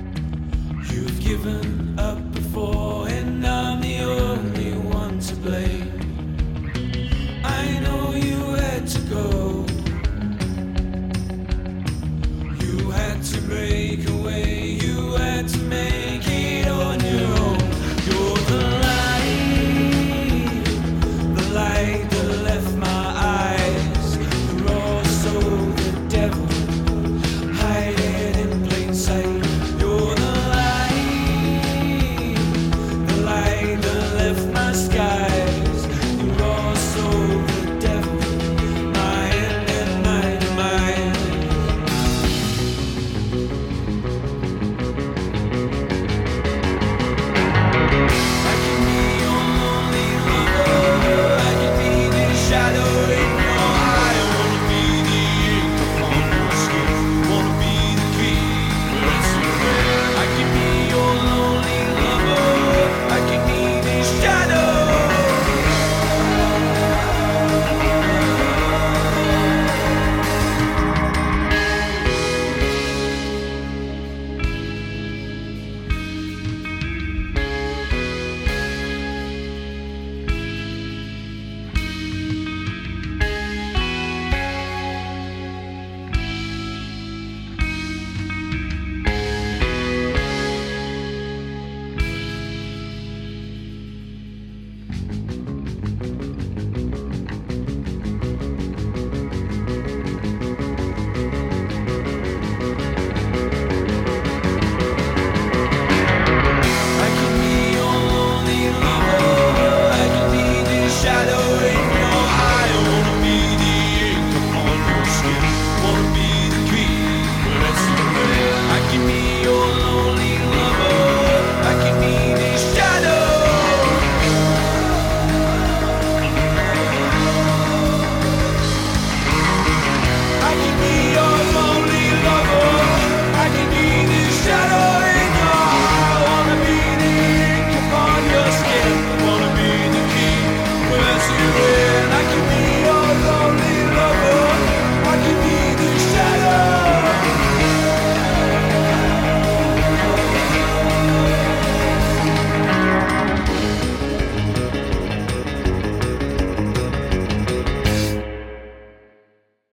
You've given up before, and I'm the only one to blame.